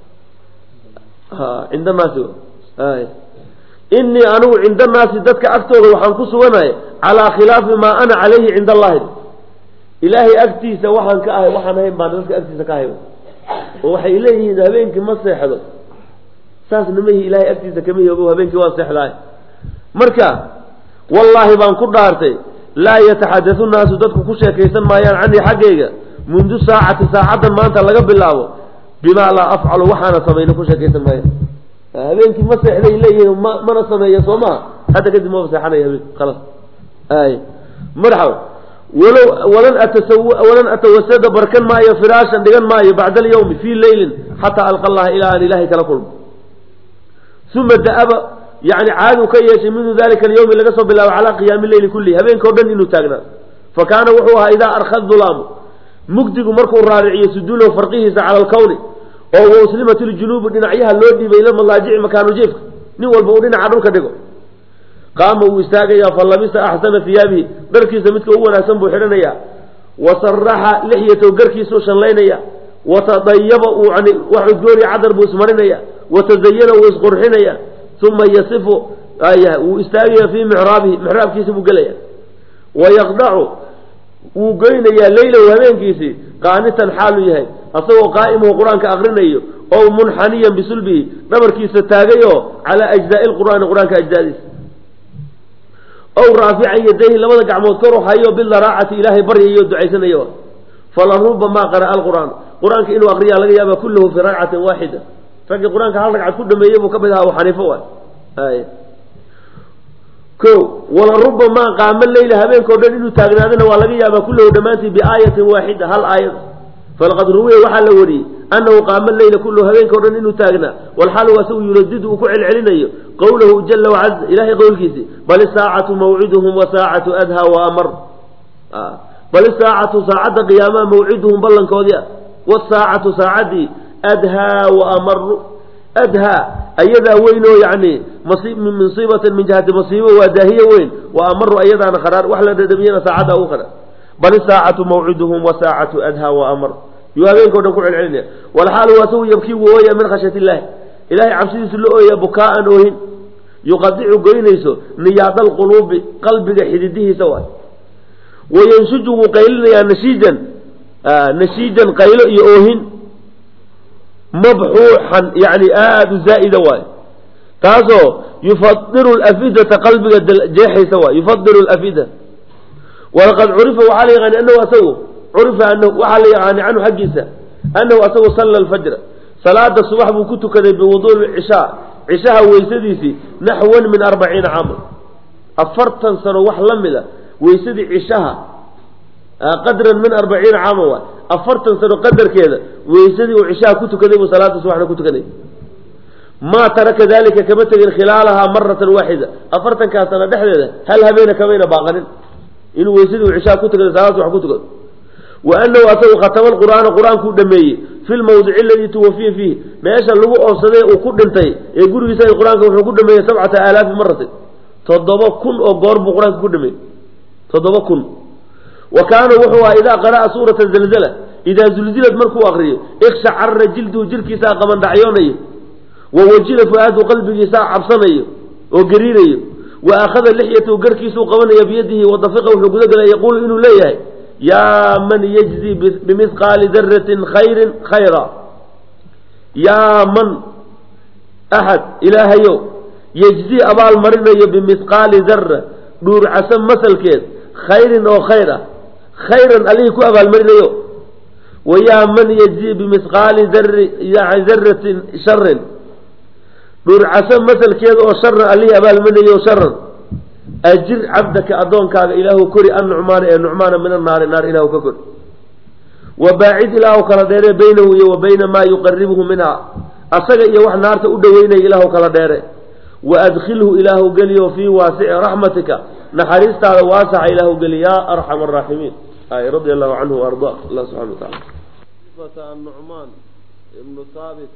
ها عند الناس آه. إني أنو عند الناس دتك أكتر وحنكس وناي على خلاف ما أنا عليه عند الله إلهي أفتيسا وحن كأهي وحن هين بعد ذلك أفتيسا كأهي ووحي إليه ذهبينك ما سيحدث ساس نميه إلهي أفتيسا كميه وبوها بينك واسح لاي مركا والله بان كدارتي لا يتحدث الناس دتك كشيء كيسن ما يان عني حقيقة منذ ساعة ساعة ما أنت لقب الله بما لا أفعل وحنا سمينا كشيء كيسن ما يان هبينك مسح إليه إليه ما ما نسمي يسوما هذا قد ما مسحنا يا خلاص أي مرحبا ولو ولن أتسو ولن أتوسد بركن معي فراشا دجن معي بعد اليوم في ليل حتى ألقى الله إلى أن إلهي كلا كل ثم دأب يعني عادوا كيش منذ ذلك اليوم اللي قصوا بالله على قيام الليل كله هبين كودن إنه تاجنا فكان وحوها إذا أرخذ ظلام مجدق مركو الرارع يسدوله فرقيه على الكون وهو مسلمة الجنوب دنعيها اللودي بيلم الله جعل مكانه جيفك نول بودين عروك دقو قام واستاجيا فلبس أحسن ثيابه دركي سمتك هو ناسم بحرنيا وصرح لحيته قركي سوشن لينيا وتضيب عن وحجوري عذر بوسمرنيا وتزين ويصغرحنيا ثم يصف آية واستاجيا في محرابه محراب كيسه قليا ويخضع وقينيا ليلة وهمين كيسي قانتا حاله يهي أصوه قائمه قرآن كأغرنيه أو منحنيا بسلبه نمر كيسه تاجيه على أجزاء القرآن قرآن كأجزائه أو رافعا يديه لما دقع موتره حيو بالراعة إلهي بري يدعي سنة فلربما قرأ القرآن قرآن كإنه أقريا لغيابا كله في راعة واحدة فكي قرآن كهالك على كل ما يبو كبدها وحنيفوا هاي كو ولربما قام الليل هبين كودن إنه تاغنادنا ولغيابا كله دماتي بآية واحدة هل آية فلقد روي وحل وري أنه قام الليل كله هبين كودن إنه تاغنا والحال وسوء يردده وكعل علينا قوله جل وعز إلهي قول كيسي بل الساعة موعدهم وساعة أدهى وأمر آه. بل الساعة ساعة قيامة موعدهم بلن كوديا والساعة ساعة أدهى وأمر أدهى أيضا وينه يعني مصيب من مصيبة من جهة مصيبة وداهية وين وأمر أيضا أنا خرار وحلا دمينا ساعة أخرى بل الساعة موعدهم وساعة أدهى وأمر يوابين كودن كعل علينا والحال وسوء يبكي وهي من خشية الله إلهي عبسيس اللؤية بكاء أوهن يقضع قينيسو نياض القلوب قلبك حديده سواء وينشجه قيلنا نشيجا آه نشيجا قيل يؤهن مبحوحا يعني آد زائد واي تاسو يفضل الأفئدة قلبك جيحي سواء يفضل الأفئدة ولقد عرف وحالي غني أنه أسوه عرف أنه وحالي غني عنه حقيسة أنه أسوه صلى الفجر صلاة الصبح بكتو كذا بوضوء العشاء عشاء ويسديسي نحو من أربعين عاما أفرتا سنة وحلملة ويسدي عشاء قدرا من أربعين عاما أفرتا سنة قدر كذا ويسدي وعشاء كتو كذا وصلاة الصبح كتو كذا ما ترك ذلك كمتغ خلالها مرة واحدة أفرتا كاسنا دحدة هل هبين كمين باقن إنه ويسدي وعشاء كتو كذا صلاة الصبح كتو كذا وأنه أتوا ختم القرآن القرآن كل دمي في الموضع الذي توفي فيه ما يشاء له أوصده وكل انتهي يقول يسأل القرآن كل دمي سبعة آلاف مرة تضبط كن أو قرب القرآن كل دمي تضبط كن وكان وحوها إذا قرأ سورة الزلزلة إذا زلزلت مركو أغريه اخشعر جلده جلك ساق من دعيونيه ووجل فؤاد قلبه ساق عبصنيه وقرينيه وأخذ اللحية وقركي سوق منه بيده وضفقه وحقوده يقول إنه لا يا من يجزي بمثقال ذرة خير خيرا يا من أحد إلهي يجزي أبا المرنة بمثقال ذرة دور عسم مثل كيد خير أو خيرا خيرا عليك أبا المرنة ويا من يجزي بمثقال ذرة يعني ذرة شر دور عسم مثل كيد أو شر عليه أبا المرنة شرا أجر عبدك أدونك إله كري النعمان النعمان من النار النار إله ككر وباعد إله كالدير بينه وبين ما يقربه منها أصدق يوح نار تأدوين إله كالدير وأدخله إله قلي في واسع رحمتك نحرست على واسع إله قلي يا أرحم الراحمين آي رضي الله عنه وأرضاه الله سبحانه وتعالى النعمان ابن ثابت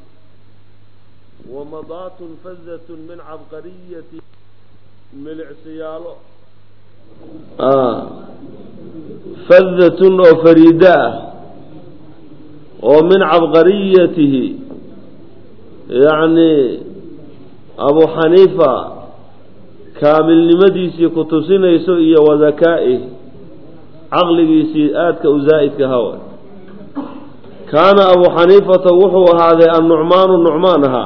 ومضات فزة من عبقرية ملع سياله آه فذة وفريدة ومن عبقريته يعني أبو حنيفة كامل لمديسي قطسين يسوئي وذكائه عقله سيئاتك وزائدك هوا كان أبو حنيفة وحو هذا النعمان النعمانها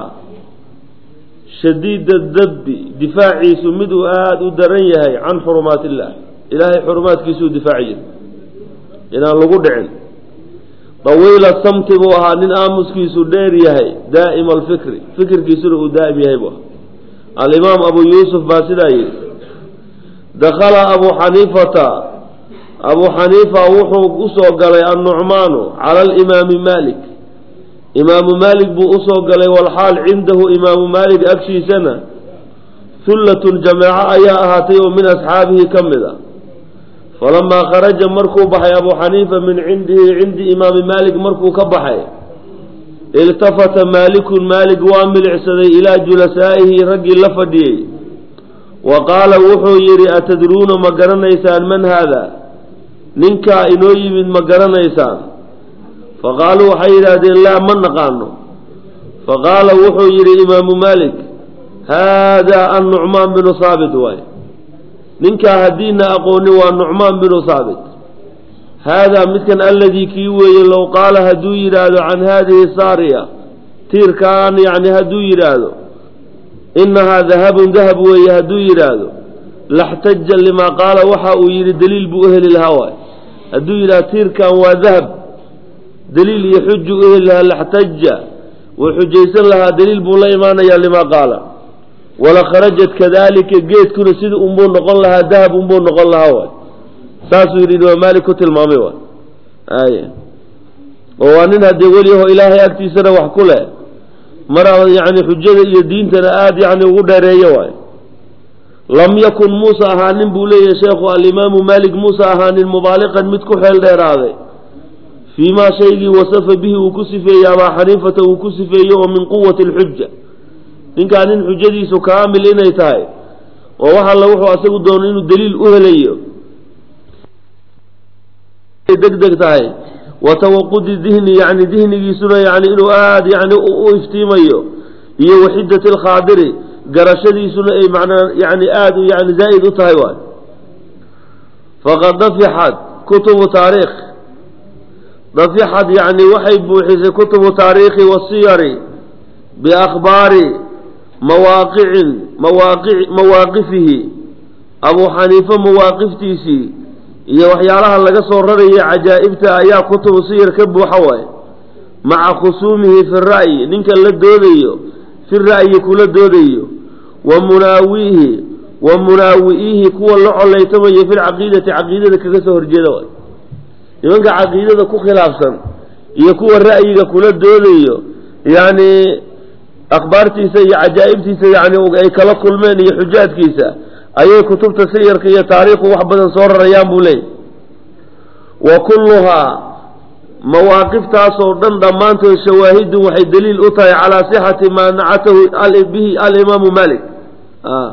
شديد الذب دفاعي سمده آد ودرنيه عن حرمات الله إلهي حرمات كيسو دفاعي إنا لقدعن طويل الصمت بوها نين آمس كيسو ديريه دائم الفكر فكر كيسو دائم يهيبه الإمام أبو يوسف باسداي دخل أبو حنيفة أبو حنيفة وحو قصو قال النعمان على الإمام مالك إمام مالك بو أصوغ لي والحال عنده إمام مالك أكشي سنة ثلة جماعة أيا أهاتيو من أصحابه كمدا فلما خرج مركو بحي أبو حنيفة من عنده عند إمام مالك مركو كبحي التفت مالك مالك وامل عسدي إلى جلسائه رجل لفدي وقال وحو يري أتدرون مقرن إيسان من هذا ننكا إنوي من مقرن إيسان فقالوا حيرا دين لا من نقانو فقال وحو يري إمام مالك هذا النعمان بن صابت واي ننكا هدينا أقوني والنعمان بن صابت هذا مثل الذي كيوي لو قال هدو يرادو عن هذه السارية تير كان يعني هدو يرادو إنها ذهب ذهب ويهدو يرادو لاحتج لما قال وحا يري دليل بأهل الهوى هدو يراد تير كان وذهب دليل يحج أهلها لاحتج وحجيس لها دليل بوليمان يا لما قال ولا خرجت كذلك جيت كل سيد أمبون نقول لها ذهب أمبون نقول لها هوى ساسو يريد مالك تلمامي وان آية ووانين هدي وليه إلهي أكتي سنة وحكوله مرة يعني حجة يدين تنآد يعني وقدر يوان لم يكن موسى هانين بولي يا شيخ الإمام مالك موسى هانين مبالغا متكو حيل دير هذا فيما شيء وصف به وكسفه يا أبا حنيفة وكسفه يوم من قوة الحجة إن كان حجتي سكامل إنه يتاي ووحى الله وحو أسيق الدونين الدليل أهليه دقدق تاي وتوقد الذهن يعني ذهن يسنا يعني إنه آد يعني افتيميه هي وحدة الخاضر قرشد يسنا أي معنى يعني آد يعني زائد تايوان فقد ضفحت كتب تاريخ ضفحت يعني وحي بوحيز كتب تاريخ والسير بأخبار مواقع مواقع مواقفه أبو حنيفة مواقف تيسي iyo waxyaalaha laga soo rarayay cajaa'ibta ayaa kutub siyir ka buuxa way maca khusuumihi fi ra'yi ninka la doodayo fi ra'yi kula doodayo wa munaawihi wa munaawihi kuwa la colaytamayo fi aqeedati aqeedada kaga soo horjeeda way nimanka aqeedada ku khilaafsan iyo kuwa ra'yiga kula doodayo yani akhbaartiisa iyo cajaa'ibtiisa yani ay kala kulmeen iyo xujaadkiisa ayay kutubta siyirka iyo taariikhu wax badan soo rarayaan buu leeyahay wa kulluha mawaaqiftaas oo dhan dhamaantood shawaahid waxay daliil u tahay ala sihhati ma na'atahu al-bihi al-imam Malik ah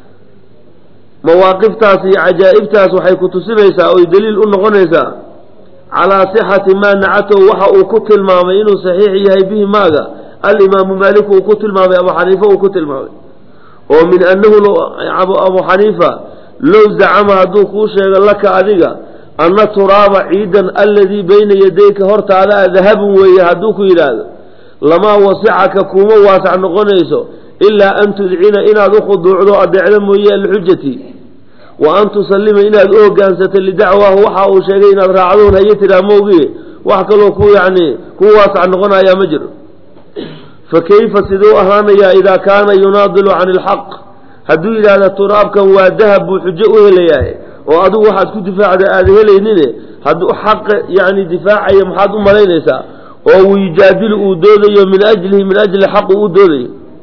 mawaaqiftaas iyo ajaa'ibtaas waxay ku tusinaysaa oo daliil u noqonaysaa ala sihhati ma na'atahu waxa uu ku tilmaamay inuu saxiix yahay bihi maaga al-imam Malik uu ku tilmaamay Abu Hanifa uu ku tilmaamay ومن أنه أبو, أبو حنيفة لو زعم هدوك وشيغ لك أذيك أن تراب عيدا الذي بين يديك هرت على ذهب ويهدوك إلى هذا لما وسعك كوما واسع نقنيسو إلا أن تدعين إنا ذوق الضعضو أدعلم ويا الحجة وأن تسلم إنا ذوق أنسة لدعوة وحا وشيغين أدرعون هيتنا موقي وحكالو كو يعني كو واسع نقنا يا مجر فكيف سدوا أهانيا إذا كان يناضل عن الحق هدو إلى هذا التراب كان وذهب وحجئه لياه وأدو واحد كنت دفاع هذه لينه هدو حق يعني دفاع يمحض ملينسا ويجادل أودودي من أجله من أجل حق أودودي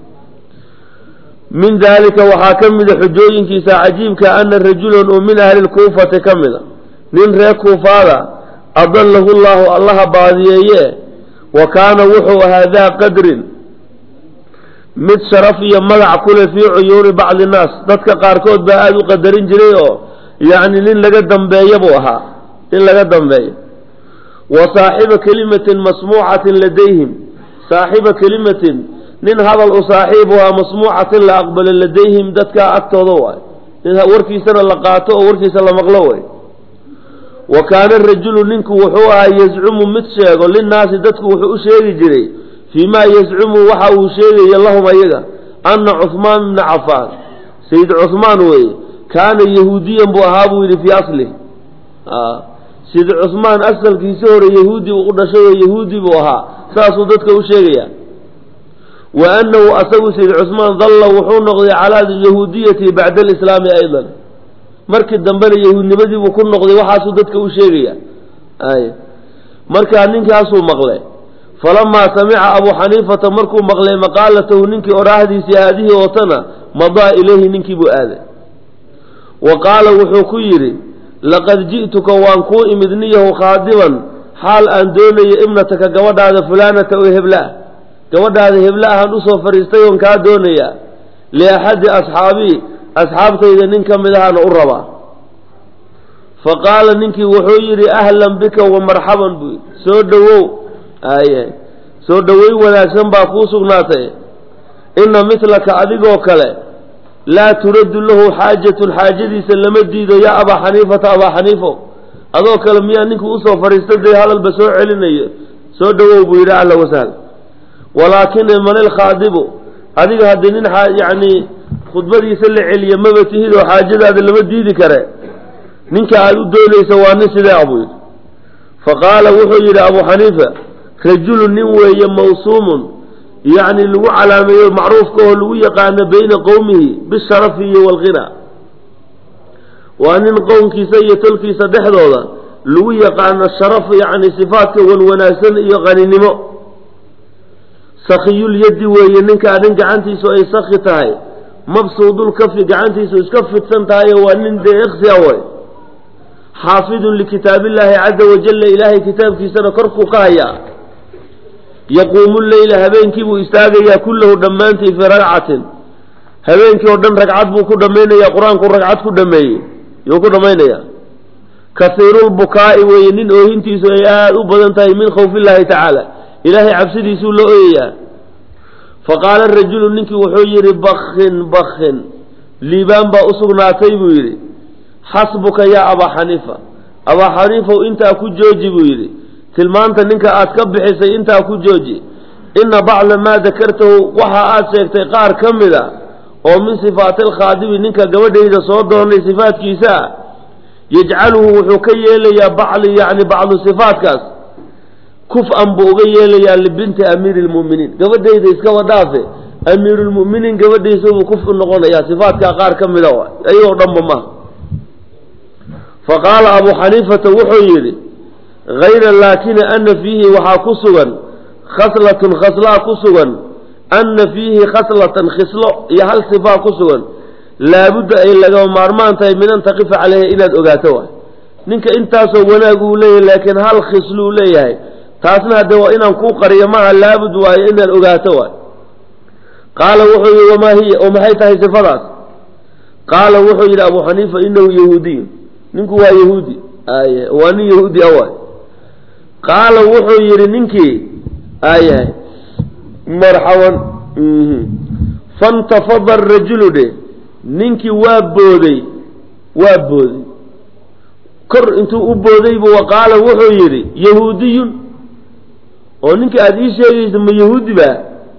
من ذلك وحاكم من حجوين كيسا عجيب كأن الرجل من أهل الكوفة كمل من ريكو فاذا أضله الله الله باذيه وكان وحو هذا قدر mid sharaf iyo magac kule fi cuyuuni bacd الnaas dadka qaarkood baa aad u qadarin jiray oo yaani nin laga dambeeyo buu ahaa in laga dambeeyo wa saaxiba kalimatin masmuucatin ladayhim saaxiba kalimatin nin hadal u saaxiib waa masmuucatin la aqbal ladayhim dadka agtooda waay in warkiisana la qaato oo warkiisa la maqlo way wa kaana rajulu ninku wuxuu ahaa yazcumu mid sheego linnaasi dadku wuxuu u sheegi jiray فيما يزعم وحاو شيء اللهم أيها أن عثمان بن عفان سيد عثمان وي كان يهوديا بوهابو في أصله آه. سيد عثمان أصل كيسور يهودي وقلنا شيء يهودي بوها ساسو دتك وشيء وأنه أسوي سيد عثمان ظل وحون نقضي على اليهودية بعد الإسلام أيضا مركز دنبال يهود نبدي وكون نقضي وحاسو دتك وشيء آه. مركز أنك أسو مغلي falamaa samica abuu xaniifata markuu maqlay maqaalatahu ninkii odhaahdiisii haadihi ootana madaa ilayhi ninkii buu aaday wa qaala wuxuu ku yidhi laqad ji'tuka waan kuu imid niyahu khaadiban xaal aan doonayo ibnataka gabadhaada fulaanata oo hebla ah gabadhaada hebla ahaan usoo fadhiistay oon kaa doonayaa liaxadi asxaabii asxaabtayda nin ka mid ahaana u rabaa fa qaala ninkii wuxuu yidhi ahlan bika wa marxaban buu yidhi soo dhowow aye soo dhoweyn wanaagsan baa kuu sugnaatay inna mitlaka adigoo kale laa turaddu lahu xaajatun xaajadiisa lama diido yaa abaa xaniifata abaa xaniifo adoo kale miyaa ninkii usoo fadhiista dee hadalba soo celinayo soo dhowow buu yidhi alla wasahal walaakin man ilkhaadibu adiga haddii nin yacni khudbadiisa la celiya maba tihid oo xaajadaada lama diidi kare ninka aada u doonaysa waa nin sidee abuu yidhi fa qaala wuxuu yidhi abuu xaniifa rajulu nin weeye mawsuumun yacni lagu calaameeyo macruufka oo lagu yaqaano bayna qowmihi bisharafi iyo walghina waa nin qowmkiisa iyo tolkiisa dhexdooda lagu yaqaano sharaf yacni sifaadka wan wanaagsan iyo qaninimo sakiyul yaddi weeye ninkaa nin gacantiisu ay saki tahay mabsuudul kafi gacantiisu iska fidsan tahay waa nin dee iksi away xaafidun likitaabillaahi caza wajalla ilaahay kitaabkiisana korkuu ka hayaa yaquumu leyla habeenkii buu istaagayaa kullahu dhammaantii fii ragcatin habeenkii oo dhan ragcad buu ku dhammaynayaa qur-aanku ragcad ku dhameeyey yuu ku dhammaynayaa kasiirulbukaa'i weeye nin oohintiisu ay aada u badan tahay min khawfillaahi tacaala ilaahay cabsidiisuu la ooyayaa fa qaala rajulu ninkii wuxuu yidhi bakin bakin liibaan baa u sugnaatay buu yidhi xasbuka yaa abaa xaniifa abaa xaniifow intaa ku jooji buu yidhi tilmaanta ninka aad ka bixisay intaa ku jooji inna bacda maa dakartahu waxa aad sheegtay qaar ka mid a oo min sifaati alkhaadibi ninka gabadhayda soo doonay sifaadkiisa ah yajcaluhu wuxuu ka yeelayaa bacli yacni bacdu sifaatkaas kuf-an buu uga yeelayaa libinti amiiri lmu'miniin gabadhayda iskaba dhaafe amiirulmu'miniin gabadhiisa buu kuf u noqonayaa sifaatkaa qaar ka mida wa ayagoo dhanba maha fa qaala abuu xaniifata wuxuu yidhi hayra laakina ana fiihi waxaa ku sugan khaslatun khaslaa ku sugan ana fiihi khaslatan khislo iyo hal sifaa ku sugan laabudda ay lagama maarmaan tahay min an taqifa caleyha inaad ogaato waay ninka intaasoo wanaag uu leeyahay laakiin hal khisluu leeyahay taasna haddee waa inaan kuu qariyo maaha laabud waayo inaad ogaato waay qaala wuxuu yidhi wamaa hiya oo maxay tahay sifadaas qaala wuxuu yidhi abuu xaniifa inahu yahuudiy ninku waa yahuudi aye waa nin yahuudi a waay qaala wuxuu yidhi ninkii ayahay marxaban fantafada arajulu dhe ninkii waa booday waa booday kor intuu u boodaybu wa qaala wuxuu yidhi yahuudiyun oo ninka aada ii sheegaysa ma yahuudi ba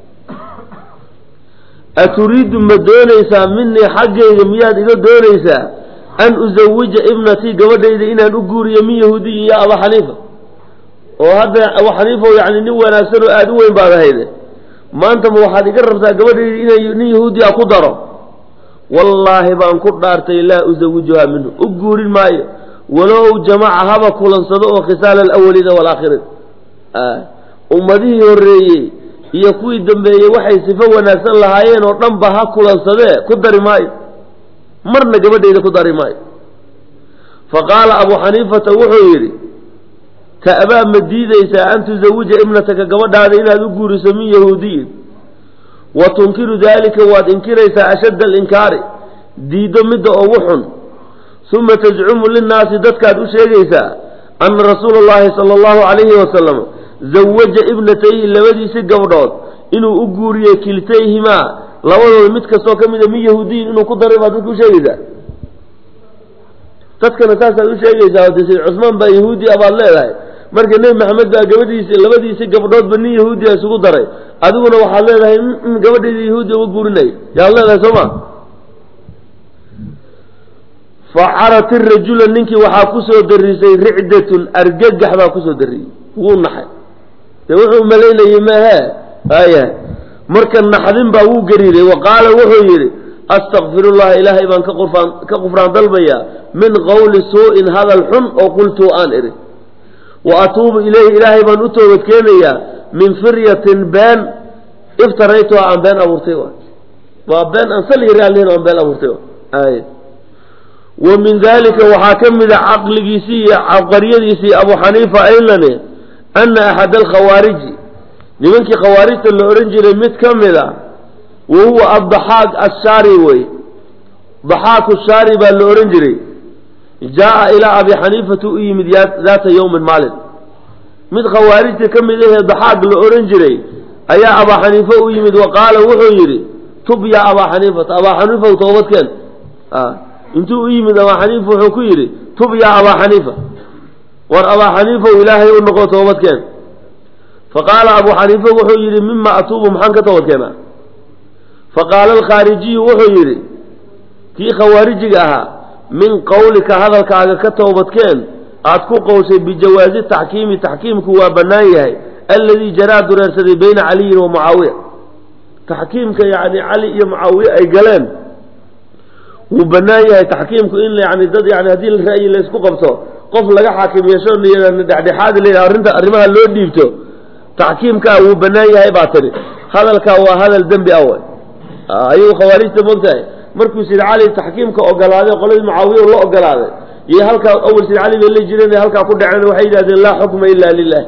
aturiidu ma doonaysaa minii xaggayga miyaad iga doonaysaa an usawija ibnatii gabadhayda inaan u guuriyo min yahuudiyin yaa abaa xaniifa oo hadda abuu xaniifa yacni nin wanaagsan oo aada u weyn baad ahayde maanta ma waxaad iga rabtaa gabadhayda inay nin yahuudi a ku daro wallaahi baan ku dhaartay laa usawijuhaa minhu u guurin maayo walow jamaca haba kulansado oo khisaala alawaliina waalaakhiriin ummadihii horreeyey iyo kuwii dambeeyey waxay sifo wanaagsan lahaayeen oo dhan ba ha kulansadee ku dari maayo marna gabadhayda ku dari maayo fa qaala abuu xaniifata wuxuu yidhi ta'baa ma diidaysaa an tusawija ibnataka gabadhaada inaad u guuriso min yahuudiyin wa tunkiru daalika waad inkiraysaa ashadda alinkaari diiddo midda ugu xun uma tajcumu linnaasi dadkaad u sheegaysaa anna rasuula allahi sala allahu calayhi wasalam zawaja ibnatayhi labadiisi gabdhood inuu u guuriyey kiltayhimaa labadooda mid kastoo ka mida min yahuudiyin inuu ku daray baad dadka u sheegaysaa dadkana saasaad u sheegaysaa de sayd cusmaan baa yahuudi a baad leedahay marka nebi maxamed baa gabadhiisi labadiisi gabdhoodba nin yahuudia isugu daray adiguna waxaad leedahay gabadhayda yahuudi uga guurinaya yaad leedahay soo ma facarat irajula ninkii waxaa kusoo darisay ricdatun argagax baa kusoo dariyey wuu naxay de wuxuu malaynayey maahe aya marka naxdin baa wuu gariiray wa qaala wuxuu yidhi astakfirullaha ilaahay baan ka qurfaan ka qufraan dalbayaa min qawli suu-in hadal xun oo qultuu aan idhi wa atuubu ilayhi ilaahay baan u toobad keenayaa min firyatin been iftaraytuha aan been abuurtay waay waa been aan sal yari alhin aan been abuurtay waay wa min dalika waxaa ka mida caqligiisii iyo cabqariyadiisii abu xaniifa aylane ana axad alkhawaariji nimankii khawaarijta la odhan jiray mid ka mid a wa huwa addaxaaq ashaari wey daxaaku shaari baa la odhan jiray jaa ilaa abi xaniifata u yimid daata yawmin maalin mid khawaarijta ka mid ahee daxaaq la odhan jiray ayaa abaa xaniifa u yimid wa qaala wuxuu yidhi tub yaa abaa xaniifata abaa xaniifa toobadkeen intuu u yimid abaa xaniifa wuxuu ku yidhi tub yaa abaa xaniifa war abaa xaniifa ilaahay u noqo toobadkeen faqaala abuu xaniifa wuxuu yidhi mima atuubu maxaan ka toobadkeenaa faqaala alkhaarijiyu wuxuu yidhi kii khawaarijiga ahaa min qawlika hadalkaaga ka toobadkeen aad ku qowshay bijawaazi taxkiimi taxkiimku waa bannaan yahay alladii jaraa dureersaday bayna caliyin wa mucaawiya taxkiimka yani cali iyo mucaawiye ay galeen wuu bannaan yahay taxkiimku in yani dad yani haddii la ra'yi laysku qabto qof laga xaakim yeesho dhexdhexaadi la arrinta arrimaha loo dhiibto taxkiimkaa wuu bannaan yahay baa tiri hadalkaa waa hadal dembi ah way ayagu khawaarijta mogtahay markuu sid cali taxkiimka ogolaaday qoladii mucaawiya la ogolaaday iyo halkaa awal sid cali bay la jireen halkaa ku dhaceen waxay yidhahdeen laa xukma ila lilah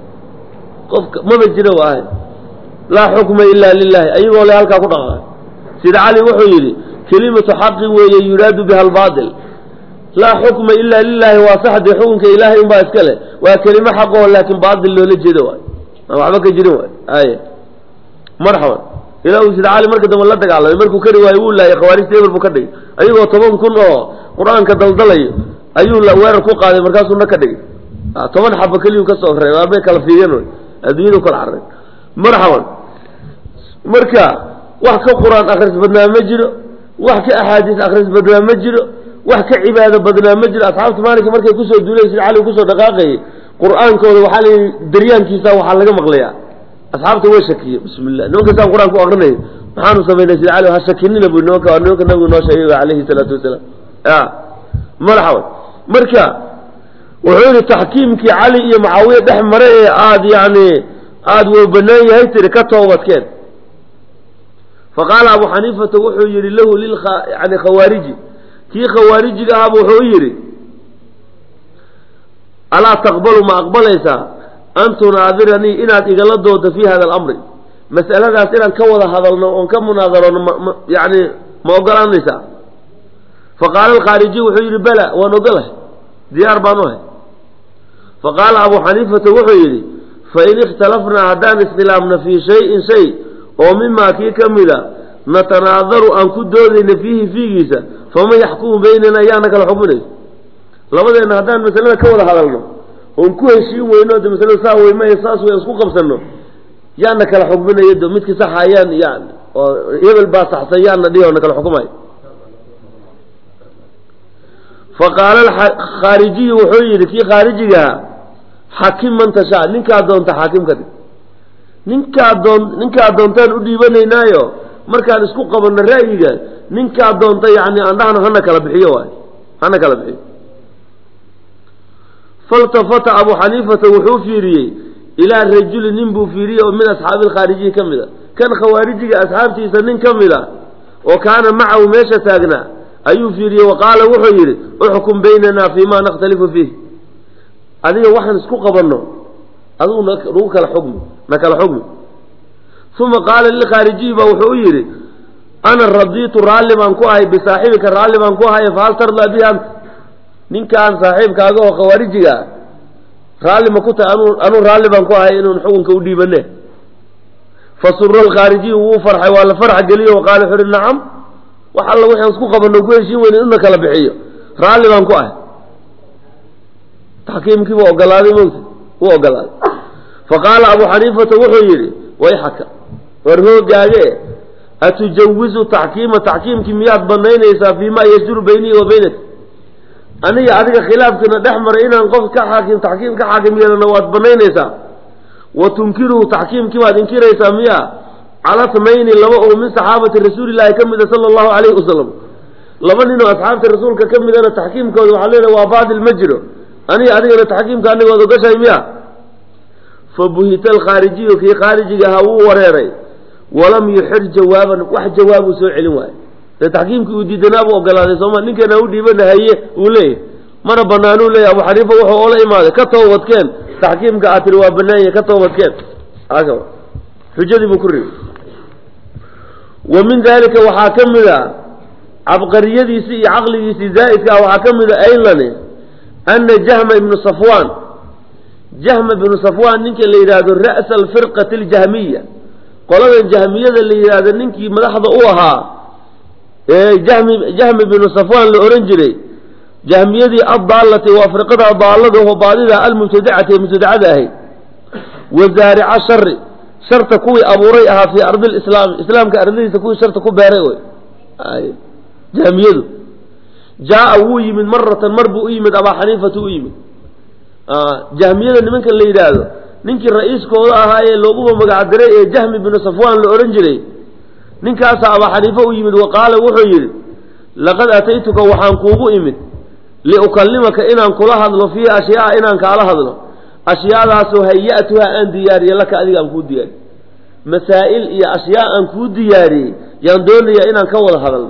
qofka maba jiro waahay laa xukma ila lilahi ayagoo le halkaa ku dhaqaaqay sid cali wuxuu yidhi kelimatu xaqin weeye yuraadu biha albaatil laa xukma ila lilahi waa saxdii xukunka ilaahay unbaa iska leh waa kelimo xaqoo laakiin baatil loola jeedo waay aan waxba ka jirin waay aye marxaban ilaa uu sida cali marka dambe la dagaalamay markuu kari waayo wuu laayay khawaarijta eber buu ka dhigay ayagoo toban kun oo qur-aanka daldalayo ayuu weerar ku qaaday markaasuu na ka dhigay toban xabo keliyuu ka soo reebay arbay kala fiigeen way adduunyadu kala carray marxaban marka wax ka qur-aan akhris badnaa ma jiro wax ka axaadiis akhris badnaa ma jiro wax ka cibaado badnaa ma jiro asxaabta maalinka markay kusoo duulay sida cali kusoo dhaqaaqayay qur-aankooda waxaa la yidhi daryaankiisa waxaa laga maqlayaa asxaabta way shakiye bismillah nimankaasaan qur-aan ku aqrinay maxaanu samaynay sida cali ha shakinina bu nimanka waa nimanka nabigu noo sheegay calayhi salaatu wasalaam a marxaban marka wuxuu yihi taxkiimkii cali iyo mucaawiya dhex mare ee aada yani aada wuu banaan yahay tiri ka toobadkeen faqaala abu xaniifata wuxuu yihi lahu lil yani khawaariji kii khawaarijiga ahaba wuxuu yidhi alaa taqbalu ma aqbalaysaa an tunaadiranii inaad igala doodo fii hada alamri mas'aladaas inaan ka wada hadalno oon ka munaadaroono ma yani ma ogolaanaysaa faqaala alkhaarijiy wuxuu yidhi bala waan ogolahay diyaar baan u ahay faqaala abu xaniifata wuxuu yidhi fain ikhtalafnaa haddaan iskhilaafna fii shayin shay oo mimaa kii ka mida natanaadaru aan ku doodayna fiihi fiigiisa faman yaxkumu baynana yaana kala xukminayso labadeenna haddaan masalada ka wada hadalno oon ku heshiin weyno de masalada saa wey may saas wey isku qabsano yaana kala xukminayo de midki saxa yaan yan oo hebel baa saxsan yaana dhihi na kala xukumayo faqaala alkhaarijiyu wuxuu yidhi kii khaarijigaha xakim man tashaa ninkaa doonta xaakim ka dhig ninkaa doon ninkaa doontaan u dhiibanaynaayo markaan isku qabanno ra'yiga ninkaa doonta yani aan dhahno hana kala bixiyo waay hana kala bixiyo faltafata abu xaniifata wuxuu fiiriyey ilaa rajuli nin buu fiiriyey oo min asxaabi alkhaarijiyi ka mid a kan khawaarijiga asxaabtiisa nin ka mid a oo kaana macahu meesha taagnaa ayuu fiiriyey wa qaala wuxuu yidhi uxkum baynanaa fii ma nakhtalifu fiih adiga waxaan isku qabanno adigu nagu kala xukmi na kala xukmi uma qaala lilkhaarijiyi baa wuxuu u yidhi ana radiitu raalli baan ku ahay bisaaxibika raalli baan ku ahay fahal tardaa bihi anta ninkaan saaxiibkaaga oo khawaarijiga ah raalli ma ku tahay anu anuu raalli baan ku ahay inuun xukunka u dhiibane fasura alkhaarijiyu wuu farxay waa la farx geliyo wa qaala wuxuu uhi nacam wax alla waxaan isku qabanno ku heshiin weyne inuna kala bixiyo raalli baan ku ahay taxkiimkiibu ogolaaday mogta wuu ogolaaday faqaala abu xaniifata wuxuu yidhi wayxaka war hoogaage atujawizu taxkiima taxkiimkii miyaad banaynaysaa fii ma yasduru baynii wa baynaka aniga adiga khilaafkiina dhex maray inaan qof ka xaakim taxkiim ka xaakim yeelana waad banaynaysaa wa tunkiruhu taxkiimkii baad inkiraysaa miya cala tmayni laba oo min saxaabati rasuulillaahi ka mida sala allahu calayhi wasalam laba ninoo asxaabta rasuulka ka midana taxkiimkooda waxaa leedahay waa baatil ma jiro aniga adigana taxkiimka aniga waad ogashahay miya فبهت الخارجي كي خارجي هو وريري ولم يحر جوابا واحد جوابه سوء علم تحكيم كي وديدنا ابو قال سوما نينك انا ودي بنا هي وليه مره بنانو لي ابو حنيفه وحو اولا ايماده كتوبد كان تحكيم قاتل وبنايه كتوبد كان هذا حجدي بكري ومن ذلك وحاكم ذا عبقريتي سي عقلي سي زائد وحاكم ذا ايضا ان جهم بن صفوان جهم بن صفوان نينك اللي يراد راس الفرقه الجهميه قالوا الجهميه اللي يراد نينك مدخده او اها جهم جهم بن صفوان الاورنجري جهميدي الضالة وفرقتها الضالة وبعضها المبتدعة المبتدعة هي وزارع الشر شرط كوي أبو ريئها في أرض الإسلام إسلام كأرضه تكوي شرط كوي بارئوي جهميده جاء وي من مرة مربو إيمد أبا حنيفة إيمد آه جهميده نمنك اللي يداده ننك الرئيس كوضاء هاي اللوغوه مقعدري جهم بن صفوان الأورنجري ننك أسا أبا حنيفة إيمد وقال وحير لقد أتيتك وحان كوبو إيمد لأكلمك إنان كل هذا في أشياء إنان كعلى هذا أشياء لا سهيئتها أن دياري لك أدي أن كود دياري مسائل يا أشياء أن كود دياري يندون لي إنان كول هذا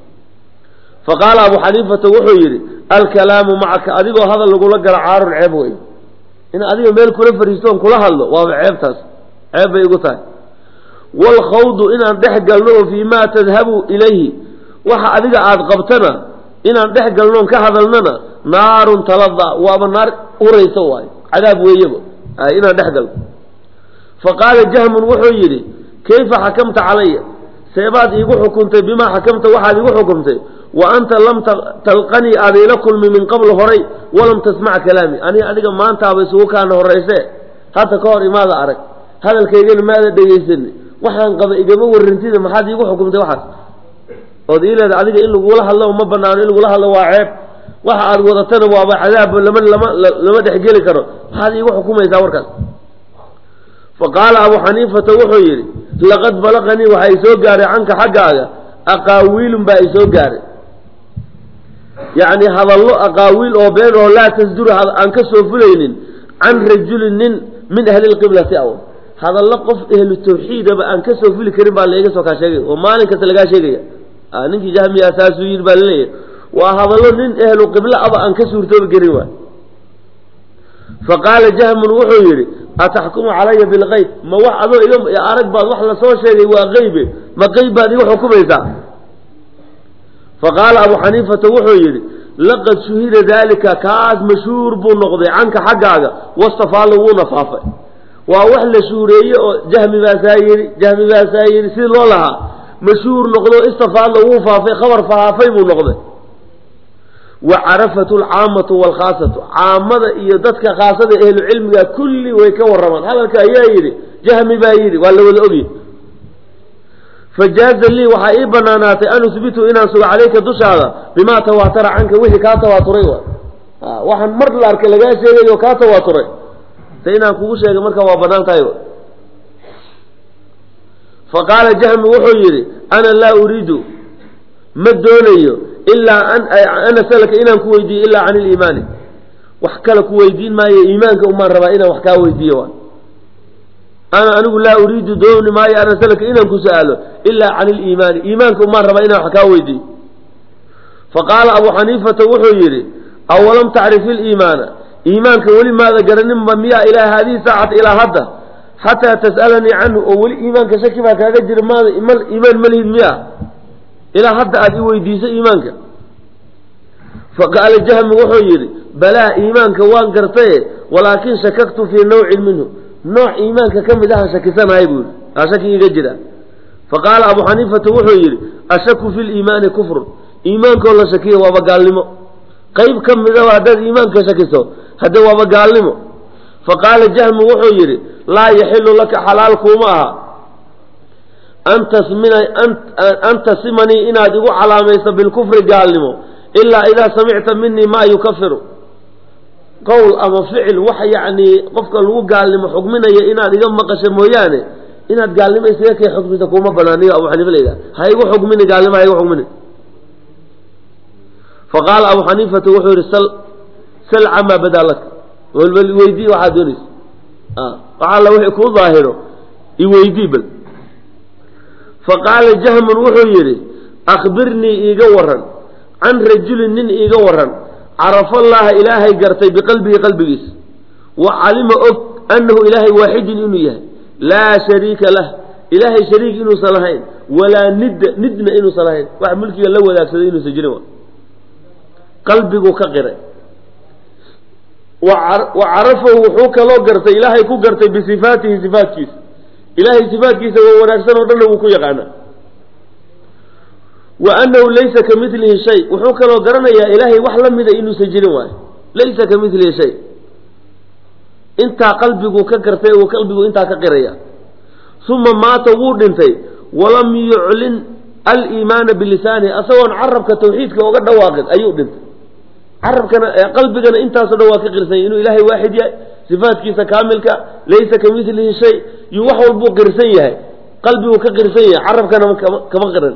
فقال أبو حنيفة وحيري الكلام معك أدي هذا اللي يقول لك عار عيبوي إن أدي ميل كل فريستون كل هذا وهذا عيب تاس عيب يقطع والخوض إن ضحك له فيما تذهب إليه وح أدي عاد قبتنا inaan dhex galnoon ka hadalnana naarun talada waaba naar urayso waay cadaab weeyaba inaan dhex galno faqaala jahmun wuxuu yidhi kayfa xakamta calaya seebaad iigu xukuntay bimaa xakamta waxaad iigu xukumtay wa anta lam talqanii aad ila kulmi min qabl horay walam tasmac kalaami aniga adiga maantaaba isugu kaana horayse hadda ka hor imaada arag hadalkaygana maada dhegaysanin waxaan qaba igama warrantida maxaad iigu xukumtay waxaas oo diilada adiga in lagu la hadlo ma banaano in lagu la hadlo waa ceeb waxa aad wadatana waa cadaab lama lama lama dhaxgeli karo waxaad iigu xukumaysaa warkaas faqala abu xaniifa wuxuu yiri laqad balaqani waxa ay soo gaaray canka xagaaga aqaawiilun baa ay soo gaaray yaani hadallo aqaawiil oo been oo la tasdur aan ka soo fulaynin can rajulin min ahli alqiblati aw hadallo qof ahli tawxiid ba aan ka soo fuli karin baa leega soo ka sheegay oo maalin kasta laga sheegay ninkii jahmiya asaasu yiri baa leeyahay waa hadallo nin ahlu qibla aba aan ka suurtoobi karin waa faqala jahmun wuxuu yiri atahkumu calaya bil ghaib ma wax ado iga arag baad wax la soo sheegay waa qayb ma qayb baad igu xukumaysaa faqala abu xaniifa wuxuu yiri laqad shuhida dalika kaas mashhuur buu noqday canka xagaaga wastafaal wuu nafaafay waa wax la shuureeyay oo jahmi baa saayiri jahmi baa saayiri si loo lahaa مشهور نقضوا استفاد ووفا في خبر فهافي بنقضه وعرفت العامة والخاصة عامة إيادتك خاصة أهل العلم كل ويكور رمان هذا الكاييري جهمي بايري ولا والأبي فجاز لي وحائبنا ناتي أن أثبته إن أنسوا عليك دوش هذا بما تواتر عنك وحي كاتواتري آه وحن مرد لارك لقاء شيء وكاتواتري سينا كوش يا مركا وبنان تايو فقال جهم وحيري أنا لا أريد ما دوني إلا أن أنا سألك إنا كويدي إلا عن الإيمان وحكى لك ويدين ما هي إيمانك أمان ربائنا وحكى ويدي أنا أقول لا أريد دوني ما هي أنا سألك إنا كسأله إلا عن الإيمان إيمانك أمان ربائنا وحكى ويدي فقال أبو حنيفة وحيري أولم تعرف الإيمان إيمانك ولي ماذا قرن ممية إلى هذه ساعة إلى هذا حتى تسألني عنه أول إيمان كشكي ما كاجر ماذا إيمان مليد مياه إلى حتى أدي ويديس إيمانك فقال الجهم وحيري بلا إيمانك وان قرطيه ولكن شككت في نوع منه نوع إيمانك كم لها شكسان هايبول أشكي يجرى فقال أبو حنيفة وحيري أشك في الإيمان كفر إيمانك ولا شكي وابقال لما قيب كم لها هذا إيمانك شكسه هذا وابقال لما فقال الجهم وحيري لا يحل لك حلالكم معها أن تسمني أن تسمني إن أدعو على ما بالكفر قالمه إلا إذا سمعت مني ما يكفر قول أما فعل وحي يعني قفك الوقع قال لما حكمنا يا إن أدعو مقشر موياني إن قال لما يسيك حكمتك وما بنانية أبو حنيفة ليلة هايقو حكمني قال لما هايقو حكمني فقال أبو حنيفة وحور سل سل عما بدا لك والويدي واحد يونس وعلى وحي كو ظاهره يويدي بل فقال جهم وحيري أخبرني إيقا ورن عن رجل نن إيقا ورن عرف الله إلهي قرتي بقلبه قلبه وعلم أك أنه إلهي واحد إنه يه لا شريك له إلهي شريك إنه صلاحين ولا ند ندنا إنه صلاحين واحد ملكي الله ذاك سيد إنه سجنوا قلبه كقرة وعرفه وحوك الله قرتي إلهي كو قرتي بصفاته صفات كيس إلهي صفات كيس ونكسر ودنه وكو يقعنا وأنه ليس كمثله شيء وحوك الله قرنا يا إلهي وحلم إذا إنه سجنوا ليس كمثله شيء انت قلبك كقرتي وقلبك انت كقرية ثم مات وودنتي ولم يعلن الإيمان بلسانه أسوأ عربك توحيدك وقد واقد أيوه دنت عربك قلبك انت صدواك قرسين إنه إلهي واحد يا صفات كيسا كاملك ليس كمثله شيء يوحو البو قرسين قلبك كقرسين عربك كما قرن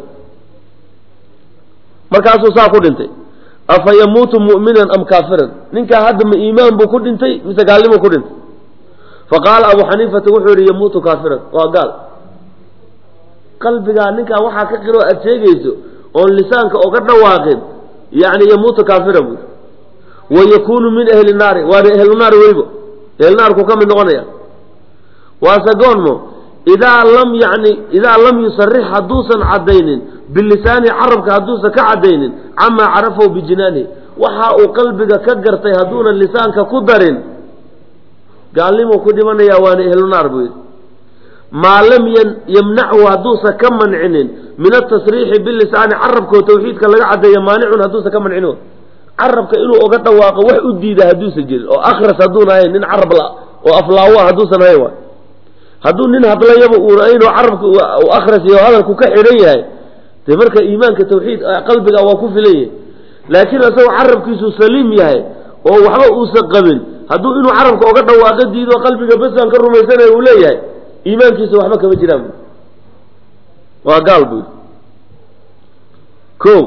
مركاسو ساقو دنتي أفيموت مؤمنا أم كافرا ننك هدم إيمان بكل دنتي متقالمه كل دنتي فقال أبو حنيفة وحوري يموت كافرا وقال قلبك ننك وحا كقروا أتشيقيسو وان لسانك أقرنا واقد يعني يموت كافرا ويكون من أهل النار وان أهل النار ويبو أهل النار كم من نغنيا واسقونمو إذا لم يعني إذا لم يصرح حدوثا عدين باللسان عربك حدوثا كعدين عما عرفه بجنانه وحا قلبك كقرتي هدون اللسان كقدر قال لي مو كدي من يا واني أهل النار بيد ما لم يمنعه حدوثا كم منعن من التصريح باللسان عربك وتوحيدك لقى عدي مانع حدوثا كم منعنه عربك إنه أقطع واقع وحدي ده حدوث الجل وأخرس هدون هاي من عرب لا وأفلاوه حدوثا هاي هدون نين هبلا يبقى ورأينه عربك وأخرس هذا الكحرية هاي تمرك إيمانك توحيد قلبك واقف ليه لكن أسوأ عربك يسو سليم ياهي وهو حبا أوسقبن هدون إنه عربك وقطع واقع ديد وقلبك بس أنكره ميسانه وليه إيمانك يسو حبك بجرام وقالبه كو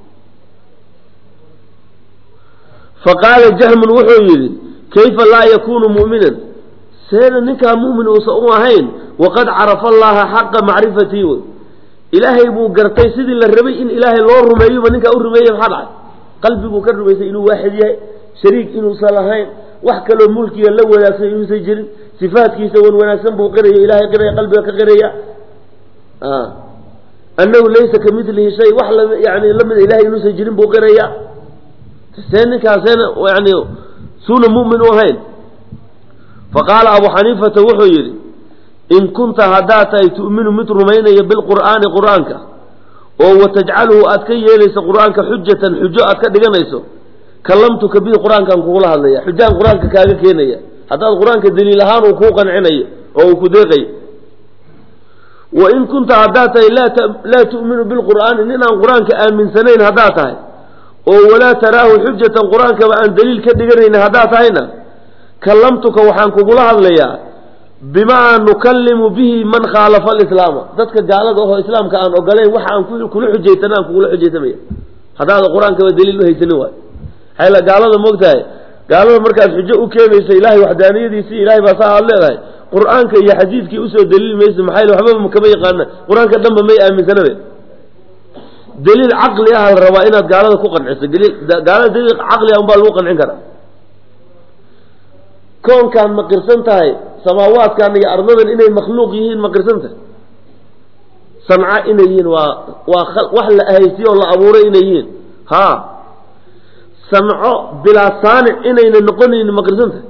فقال جهم وحيري كيف لا يكون مؤمنا سينا نكا مؤمن وصأوهين وقد عرف الله حق معرفته إلهي بو قرتي سيدي للربي إن إلهي الله رميه ونكا أرميه بحضع قلبي بو كرميه إنه واحد يهي شريك إنه صلاحين وحكا له ملكي اللو ولا سيئن سيجر صفات كيسا ونسان بو قرية إلهي قرية قلبي كقرية آه. أنه ليس كمثله شيء وحلا يعني لمن إلهي إنه سيجرين بو قرية سينكا سينا يعني سون مؤمن وهين فقال أبو حنيفة وحيري إن كنت هداتا تؤمن مثل رميني بالقرآن قرآنك وتجعله أتكي ليس قرآنك حجة حجة أتكي ليس كلمتك به قرآنك أنكولها لي حجان قرآنك كاكيني هذا قرآنك دليلهان وكوقا عني وكديقي وإن كنت هداتا لا لا تؤمن بالقرآن إننا قرآنك آمن سنين هداتا ولا تراه حجة قرآنك وأن دليل كدقرين هداتا هنا كلمتك وحانك قولها لي بما نكلم به من خالف الإسلام ذاتك قالت وهو إسلام كأن أقلين وحان كل حجيتنا كل حجيتنا هذا القرآن كما دليل له يتنوى حيلا قالت موقتها قالوا مركز حجة وكيف إلهي وحدانية دي سي إلهي بصاها الله لهي قرآن كي حديث كي أسوى دليل ما يسمى حيلا وحباب مكما يقالنا قرآن كدام ما يأمن سنة دليل عقلي أهل الروائنات قالت كوقن عسى قالت دليل عقلي أنبال وقن عنكرا كون كان مقرسنتها سماوات كان يأرضون إنه مخلوق يهين مقرسنته صنعاء إنه يهين وحل أهيسي والله أبوري إنه يهين ها سمعوا بلا صانع إنه نقول إنه مقرسنته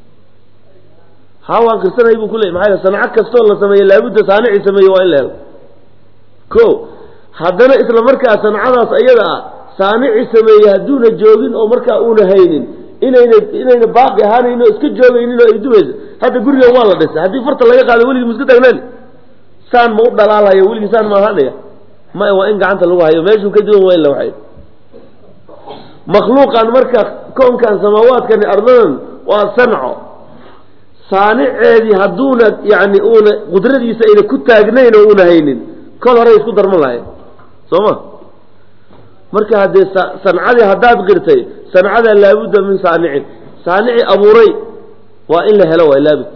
ها وانقرسنه يبقى كله محايا صنعاء كستو الله سميه لابد صانع يسميه وإلا كو حدنا إسلا مركا صنعاء سأيضا صانع يسميه دون الجوغين أو مركا أون هينين inayna inayna baaqi ahaan inuu iska joogaynin oo idumayso hada guriga waa la dhisay hadii farta laga qaado waliga muska tagnaan saan ma u dhalaalayo waliga saan ma ahaanaya ma waa in gacanta lagu hayo meeshu ka duwan weyn la waxay makhluuqan marka koonkan samawaadkan ardadan waa sanco saaniceedi haduuna yaani uuna qudradiisa ina ku taagnayn oo una haynin kol hore isku darman lahayn sooma marka hadii sancadi hadaad qirtay sancada laabudda min saanicin saanici abuuray waa in la helo waa laabud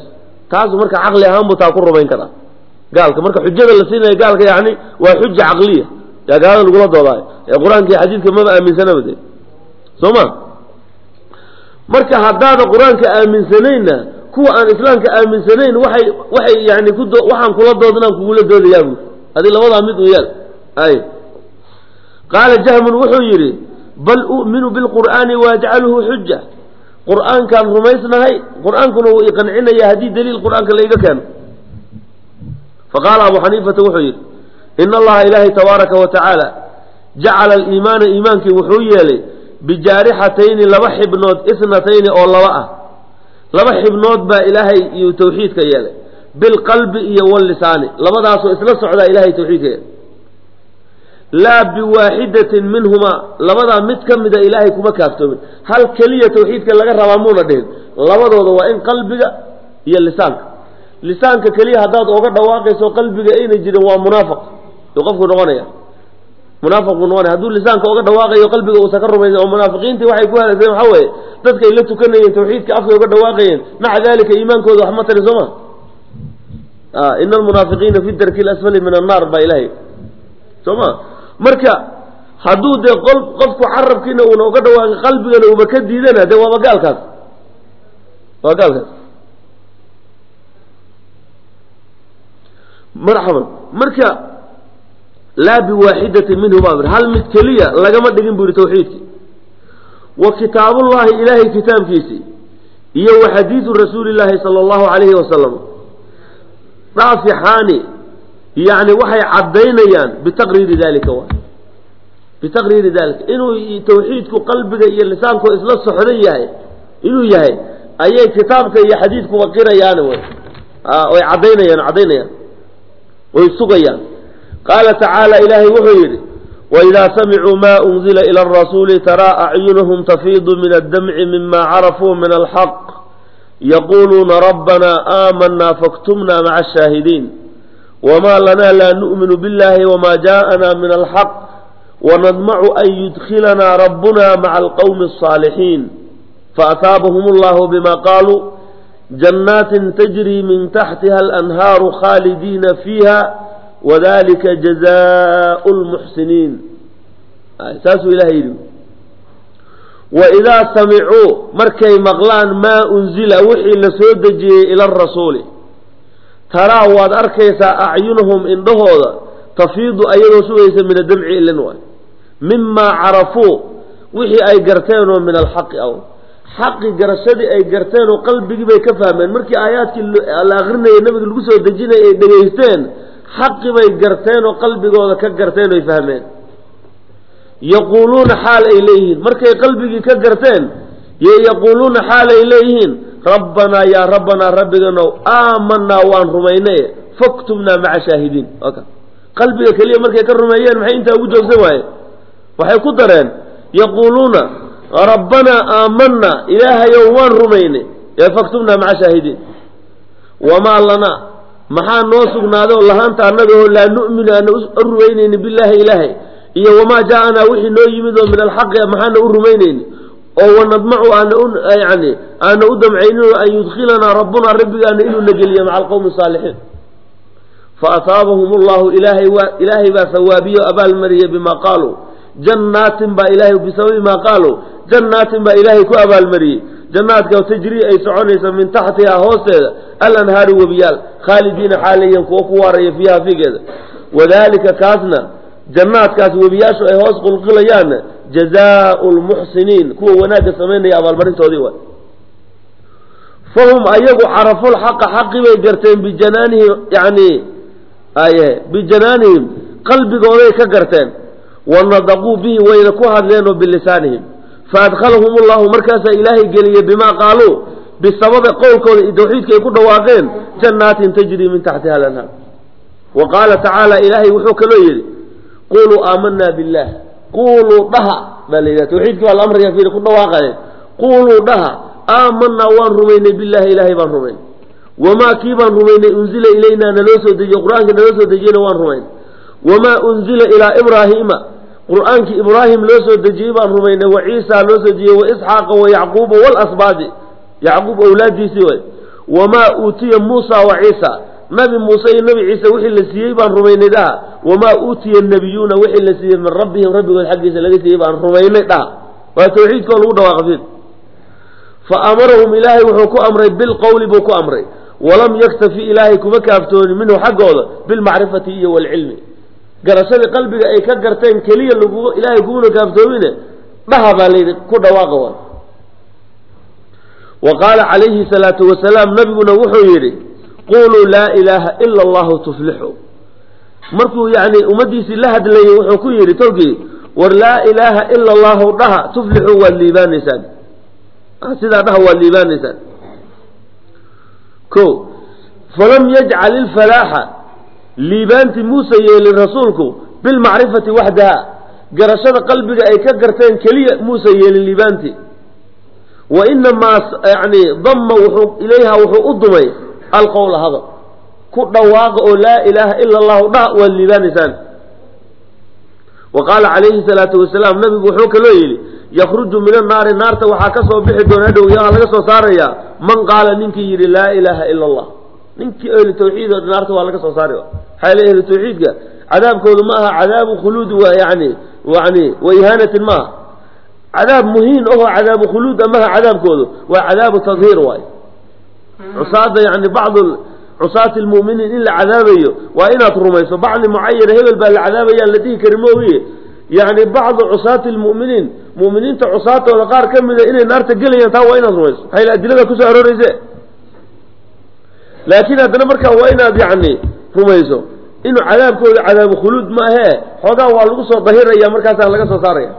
تاسو مركا عقلي أهم بتاكل ربين كذا قال كمركا حجة اللسينة قال يعني وحجة عقلية يا قال نقول الله يا قرآن كي حديث كما من سنة بدي سوما مركا هذا قرآن كأمن سنين كو عن إسلام كأمن سنين وحي وحي يعني كده وحن كل ضدنا كل ضد يابو هذه الوضع ميت ويال أي قال جهم وحيري بل أؤمن بالقرآن واجعله حجة قرآن كان رميسنا هاي قرآن كانوا يقنعنا يا هدي دليل القرآن كان ليقى كان فقال أبو حنيفة وحير إن الله إلهي تبارك وتعالى جعل الإيمان إيمانك وحوية لي بجارحتين لبحب نود اثنتين أو لبأة لبحب نود با إلهي توحيد كيالي بالقلب واللسان لبدا إسلس على إلهي توحيد كيالي لا بواحدة منهما لبدا متكمد إلهي كما كافتومن هل كلية توحيد كان لغا ربامونا دين لبدا وإن قلبك هي اللسان لسانك كلية هداد وقد واقس وقلبك أين جد ومنافق يقفك نغنيا منافق نغنيا هدول لسانك وقد واقس وقلبك وسكر ومنافقين تي waxay ku halaysay waxa way dadka ila tukanayeen tawxiidka afka uga dhawaaqayeen maca dalika iimaankooda wax ma tarin soma ah innal munaafiqiina fi darki al-asfali min an-nar ba ilahi soma marka haduu de qofku carabkiina uu uga dhawaaqay qalbigana uu ka diidana de waa gaalkaas waa gaalkaas مرحبا مركا لا بواحدة منهما هل متكلية لقما دقين بوري توحيدك وكتاب الله إلهي كتاب كيسي يو حديث رسول الله صلى الله عليه وسلم رافحاني يعني وحي عدينيان بتقرير ذلك واحد بتقرير ذلك إنه توحيدك قلبك إيا لسانك إسلا الصحرية إنه يهي أي كتابك إيا حديثك وقيرا يعني آه ويعدينيان عدينيان ويسقيان قال تعالى إلهي وحير وإذا سمعوا ما أنزل إلى الرسول ترى أعينهم تفيض من الدمع مما عرفوا من الحق يقولون ربنا آمنا فاكتمنا مع الشاهدين وما لنا لا نؤمن بالله وما جاءنا من الحق ونطمع أن يدخلنا ربنا مع القوم الصالحين فأثابهم الله بما قالوا جنات تجري من تحتها الأنهار خالدين فيها وذلك جزاء المحسنين أساس إلهي وإذا سمعوا مركي مغلان ما أنزل وحي لسودجي إلى الرسول ترى واد أركيس أعينهم إن دهوض تفيض أيضا سويس من الدمع إلى مما عرفوا وحي أي قرتين من الحق أو حق قرشدي أي قرتين وقلبي بي كفهمين مركي آيات الأغرنة النبي القصة ودجينا دقيستين حق بي قرتين وقلبي قوضا كقرتين ويفهمين يقولون حال إليهن مركي قلبي كقرتين يقولون حال إليهن ربنا يا ربنا ربنا آمنا وان رمينا فاكتمنا مع شاهدين أوكي. قلبي كليه مركي كرميين محي انت وجه زواي وحي قدرين يقولون ربنا آمنا إله يوان رميني فاكتبنا مع شاهدين وما لنا محا نوسقنا ذو الله أنت أنه لا نؤمن أن أرمينين بالله إلهي إيه وما جاءنا وحي نو يمدو من الحق محا نؤرمينين أو نضمع أن يعني أن أدم عينه أن يدخلنا ربنا ربي أن إلو نجلي مع القوم الصالحين فأصابهم الله إلهي وإلهي بثوابي أبا المرية بما قالوا جنات با إلهي بسبب ما قالوا جنات با إلهي كو أبا المرية جنات كو تجري أي سعونيسا من تحتها هوسة الأنهار وبيال خالدين حاليا كوكواري فيها في كذا وذلك كاسنا جنات كاس وبياش أي هوس قلقليان جزاء المحسنين كو وناك سمين يا أبا المرية توديوان فهم أيقوا عرفوا الحق حق بيقرتين بجنانه يعني آيه بجنانهم قلب قولي كقرتين ونضقوا به وينكوها لينه بلسانهم فأدخلهم الله مركز إلهي قليل بما قالوا بسبب قولكم التوحيد يكون واقين جنات تجري من تحتها الأنهار وقال تعالى إلهي وحوك له قولوا آمنا بالله قولوا ضها بل إذا توحيدك والأمر يفيد يكون واقين قولوا ضها آمنا وان رمينا بالله إلهي وان رمين وما كيبا رمينا أنزل إلينا نلوسو دجي قرآنك نلوسو دجينا وان رمين وما أنزل إلى إبراهيم قرآنك إبراهيم لوسو دجي وان رمينا وعيسى لوسو دجي وإسحاق ويعقوب والأصباط يعقوب أولادي سوى wamaa uutiya muusa wa ciisa nabi muuse iyo nabi ciise wixii la siiyey baan rumaynay dhaha wamaa uutiya nabiyuuna wixii la siiyey min rabbihim rabbigood xaggiisa laga siiyey baan rumaynay dhaha waa tawxiidkoo lagu dhawaaqafin fa amarahum ilaahay wuxuu ku amray bilqowli buu ku amray walam yaktafi ilaahay kuma kaaftoonin minhu xaggooda bilmacrifati iyo walcilmi garashadii qalbiga ay ka garteen keliya lagu ilaahay kumuna kaaftoomine dhaha baa layidhi ku dhawaaqa wa wa qaala calayhi salaatu wasalaam nabiguna wuxuu yidhi quluu laa ilaaha ila allahu tuflixu markuu yani ummadiisii la hadlayey wuxuu ku yidhi tolkii war laa ilaaha ila allahu dhaha tuflixu waad liibaanaysaan sidaa dhaha waad liibaanaysaan ko falam yajcal ilfalaaxa liibaanti muuse yeelin rasuulku bilmacrifati waxdaha garashada qalbiga ay ka garteen keliya muuse yeelin liibaanti wa inamaa yani damma wuxuu ilayha wuxuu u dumay alqowla hadal ku dhawaaqa oo laa ilaaha ila allahu dha waad liibaanaysaan wa qaala calayhi salaatu wasalaam nabigu wuxuu kaloo yidhi yakruju min annaari naarta waxaa ka soo bixi doona hadhow yaa laga soo saarayaa man qaala ninkii yidhi laa ilaaha ila allah ninkii ahlu tawxiid oo naarta waa laga soo saari maxaa le ahlu tawxiidka cadaabkoodu ma aha cadaabu khuluud waa yani yani wa ihaanatin maaha cadaab muhiin oho cadaabu khuluud amaha cadaabkoodu waa cadaabu tadhiir waay cusaada yani bacdu cusaati lmu'miniin in la cadaabayo waa inaad rumayso bacdi mucayana hebel baa la cadaabayaan la dhihi kari mooye yani bacdu cusaati lmu'miniin mu'miniinta cusaatooda qaar ka mida inay naarta gelayaan taa waa inaad rumayso maxay adilada kusoo arooreyse laakiin haddana markaa waa inaad yani rumayso inuu cadaabkooda cadaabu khuluud ma ahee xoogaa waa lagu soo dahiraya markaasaa laga soo saaraya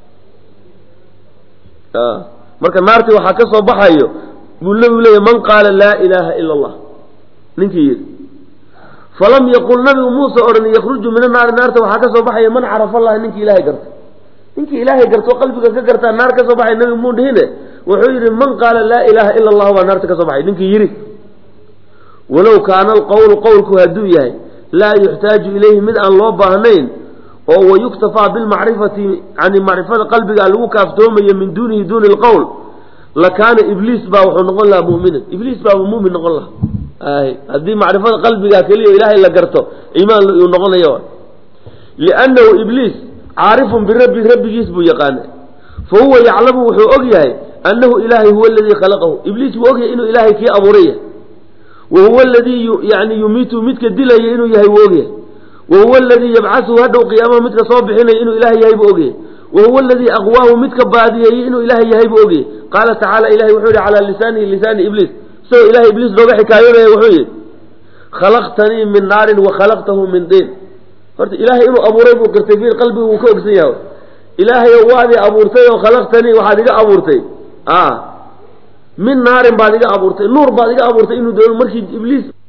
marka naartii waxaa ka soo baxayo buu nabigu leeyahy man qaala laa ilaaha ila allah ninkii yidhi falam yaqul nabigu muuse odhan yakruju min annaari naarta waxaa ka soo baxaya man carafa allaha ninkii ilaahay garta ninkii ilaahay garto qalbiga ka gartaa naar ka soo baxay nabigu muu dhihine wuxuu yidhi man qaala laa ilaaha ila allahu baa naarta ka soo baxay ninkii yidhi walow kaana alqowlu qowlku hadduu yahay laa yuxtaaju ilayhi mid aan loo baahnayn oo wayuktafaa bilmacrifati yani macrifada qalbiga lagu kaaftoomayo min duunihi duuni lqowl lakaana ibliis baa wuxuu noqon lahaa mu'minan ibliis baaba mu'min noqon lahaa haddii macrifada qalbiga keliya ilaahay la garto iimaan uu noqonayo liannahu ibliis caarifun birabbi rabbigiis buu yaqaanay fa huwa yaclamu wuxuu og yahay annahu ilaahay huwa aladii khalaqahu ibliis wuu og yahay inuu ilaahay kii abuuray yahay wa huwa aladii yani yumiitu midka dilaya inuu yahay wuu og yahay wa huwa aladii yabcasuhu hadhow qiyaamaha midka soo bixinaya inuu ilaahay yahay buu og yahay wa huwa aladii aqwaahu midka baadiyeeyey inuu ilaahay yahay buu og yahay qaala tacaala ilahay wuxuu yihi calaa lisaanihi lisaani ibliis isagoo ilahay ibliis looga xikaayonaya wuxuu yihi khalaqtanii min naarin wa khalaqtahu min diin horta ilaahay inuu abuuray buu gartay fiir qalbigu wuu ka ogsan yahay ilaahayo waadii abuurtay oo khalaqtanii waxaad iga abuurtay min naarin baad iga abuurtay nuur baad iga abuurtay inuu doono markii ibliis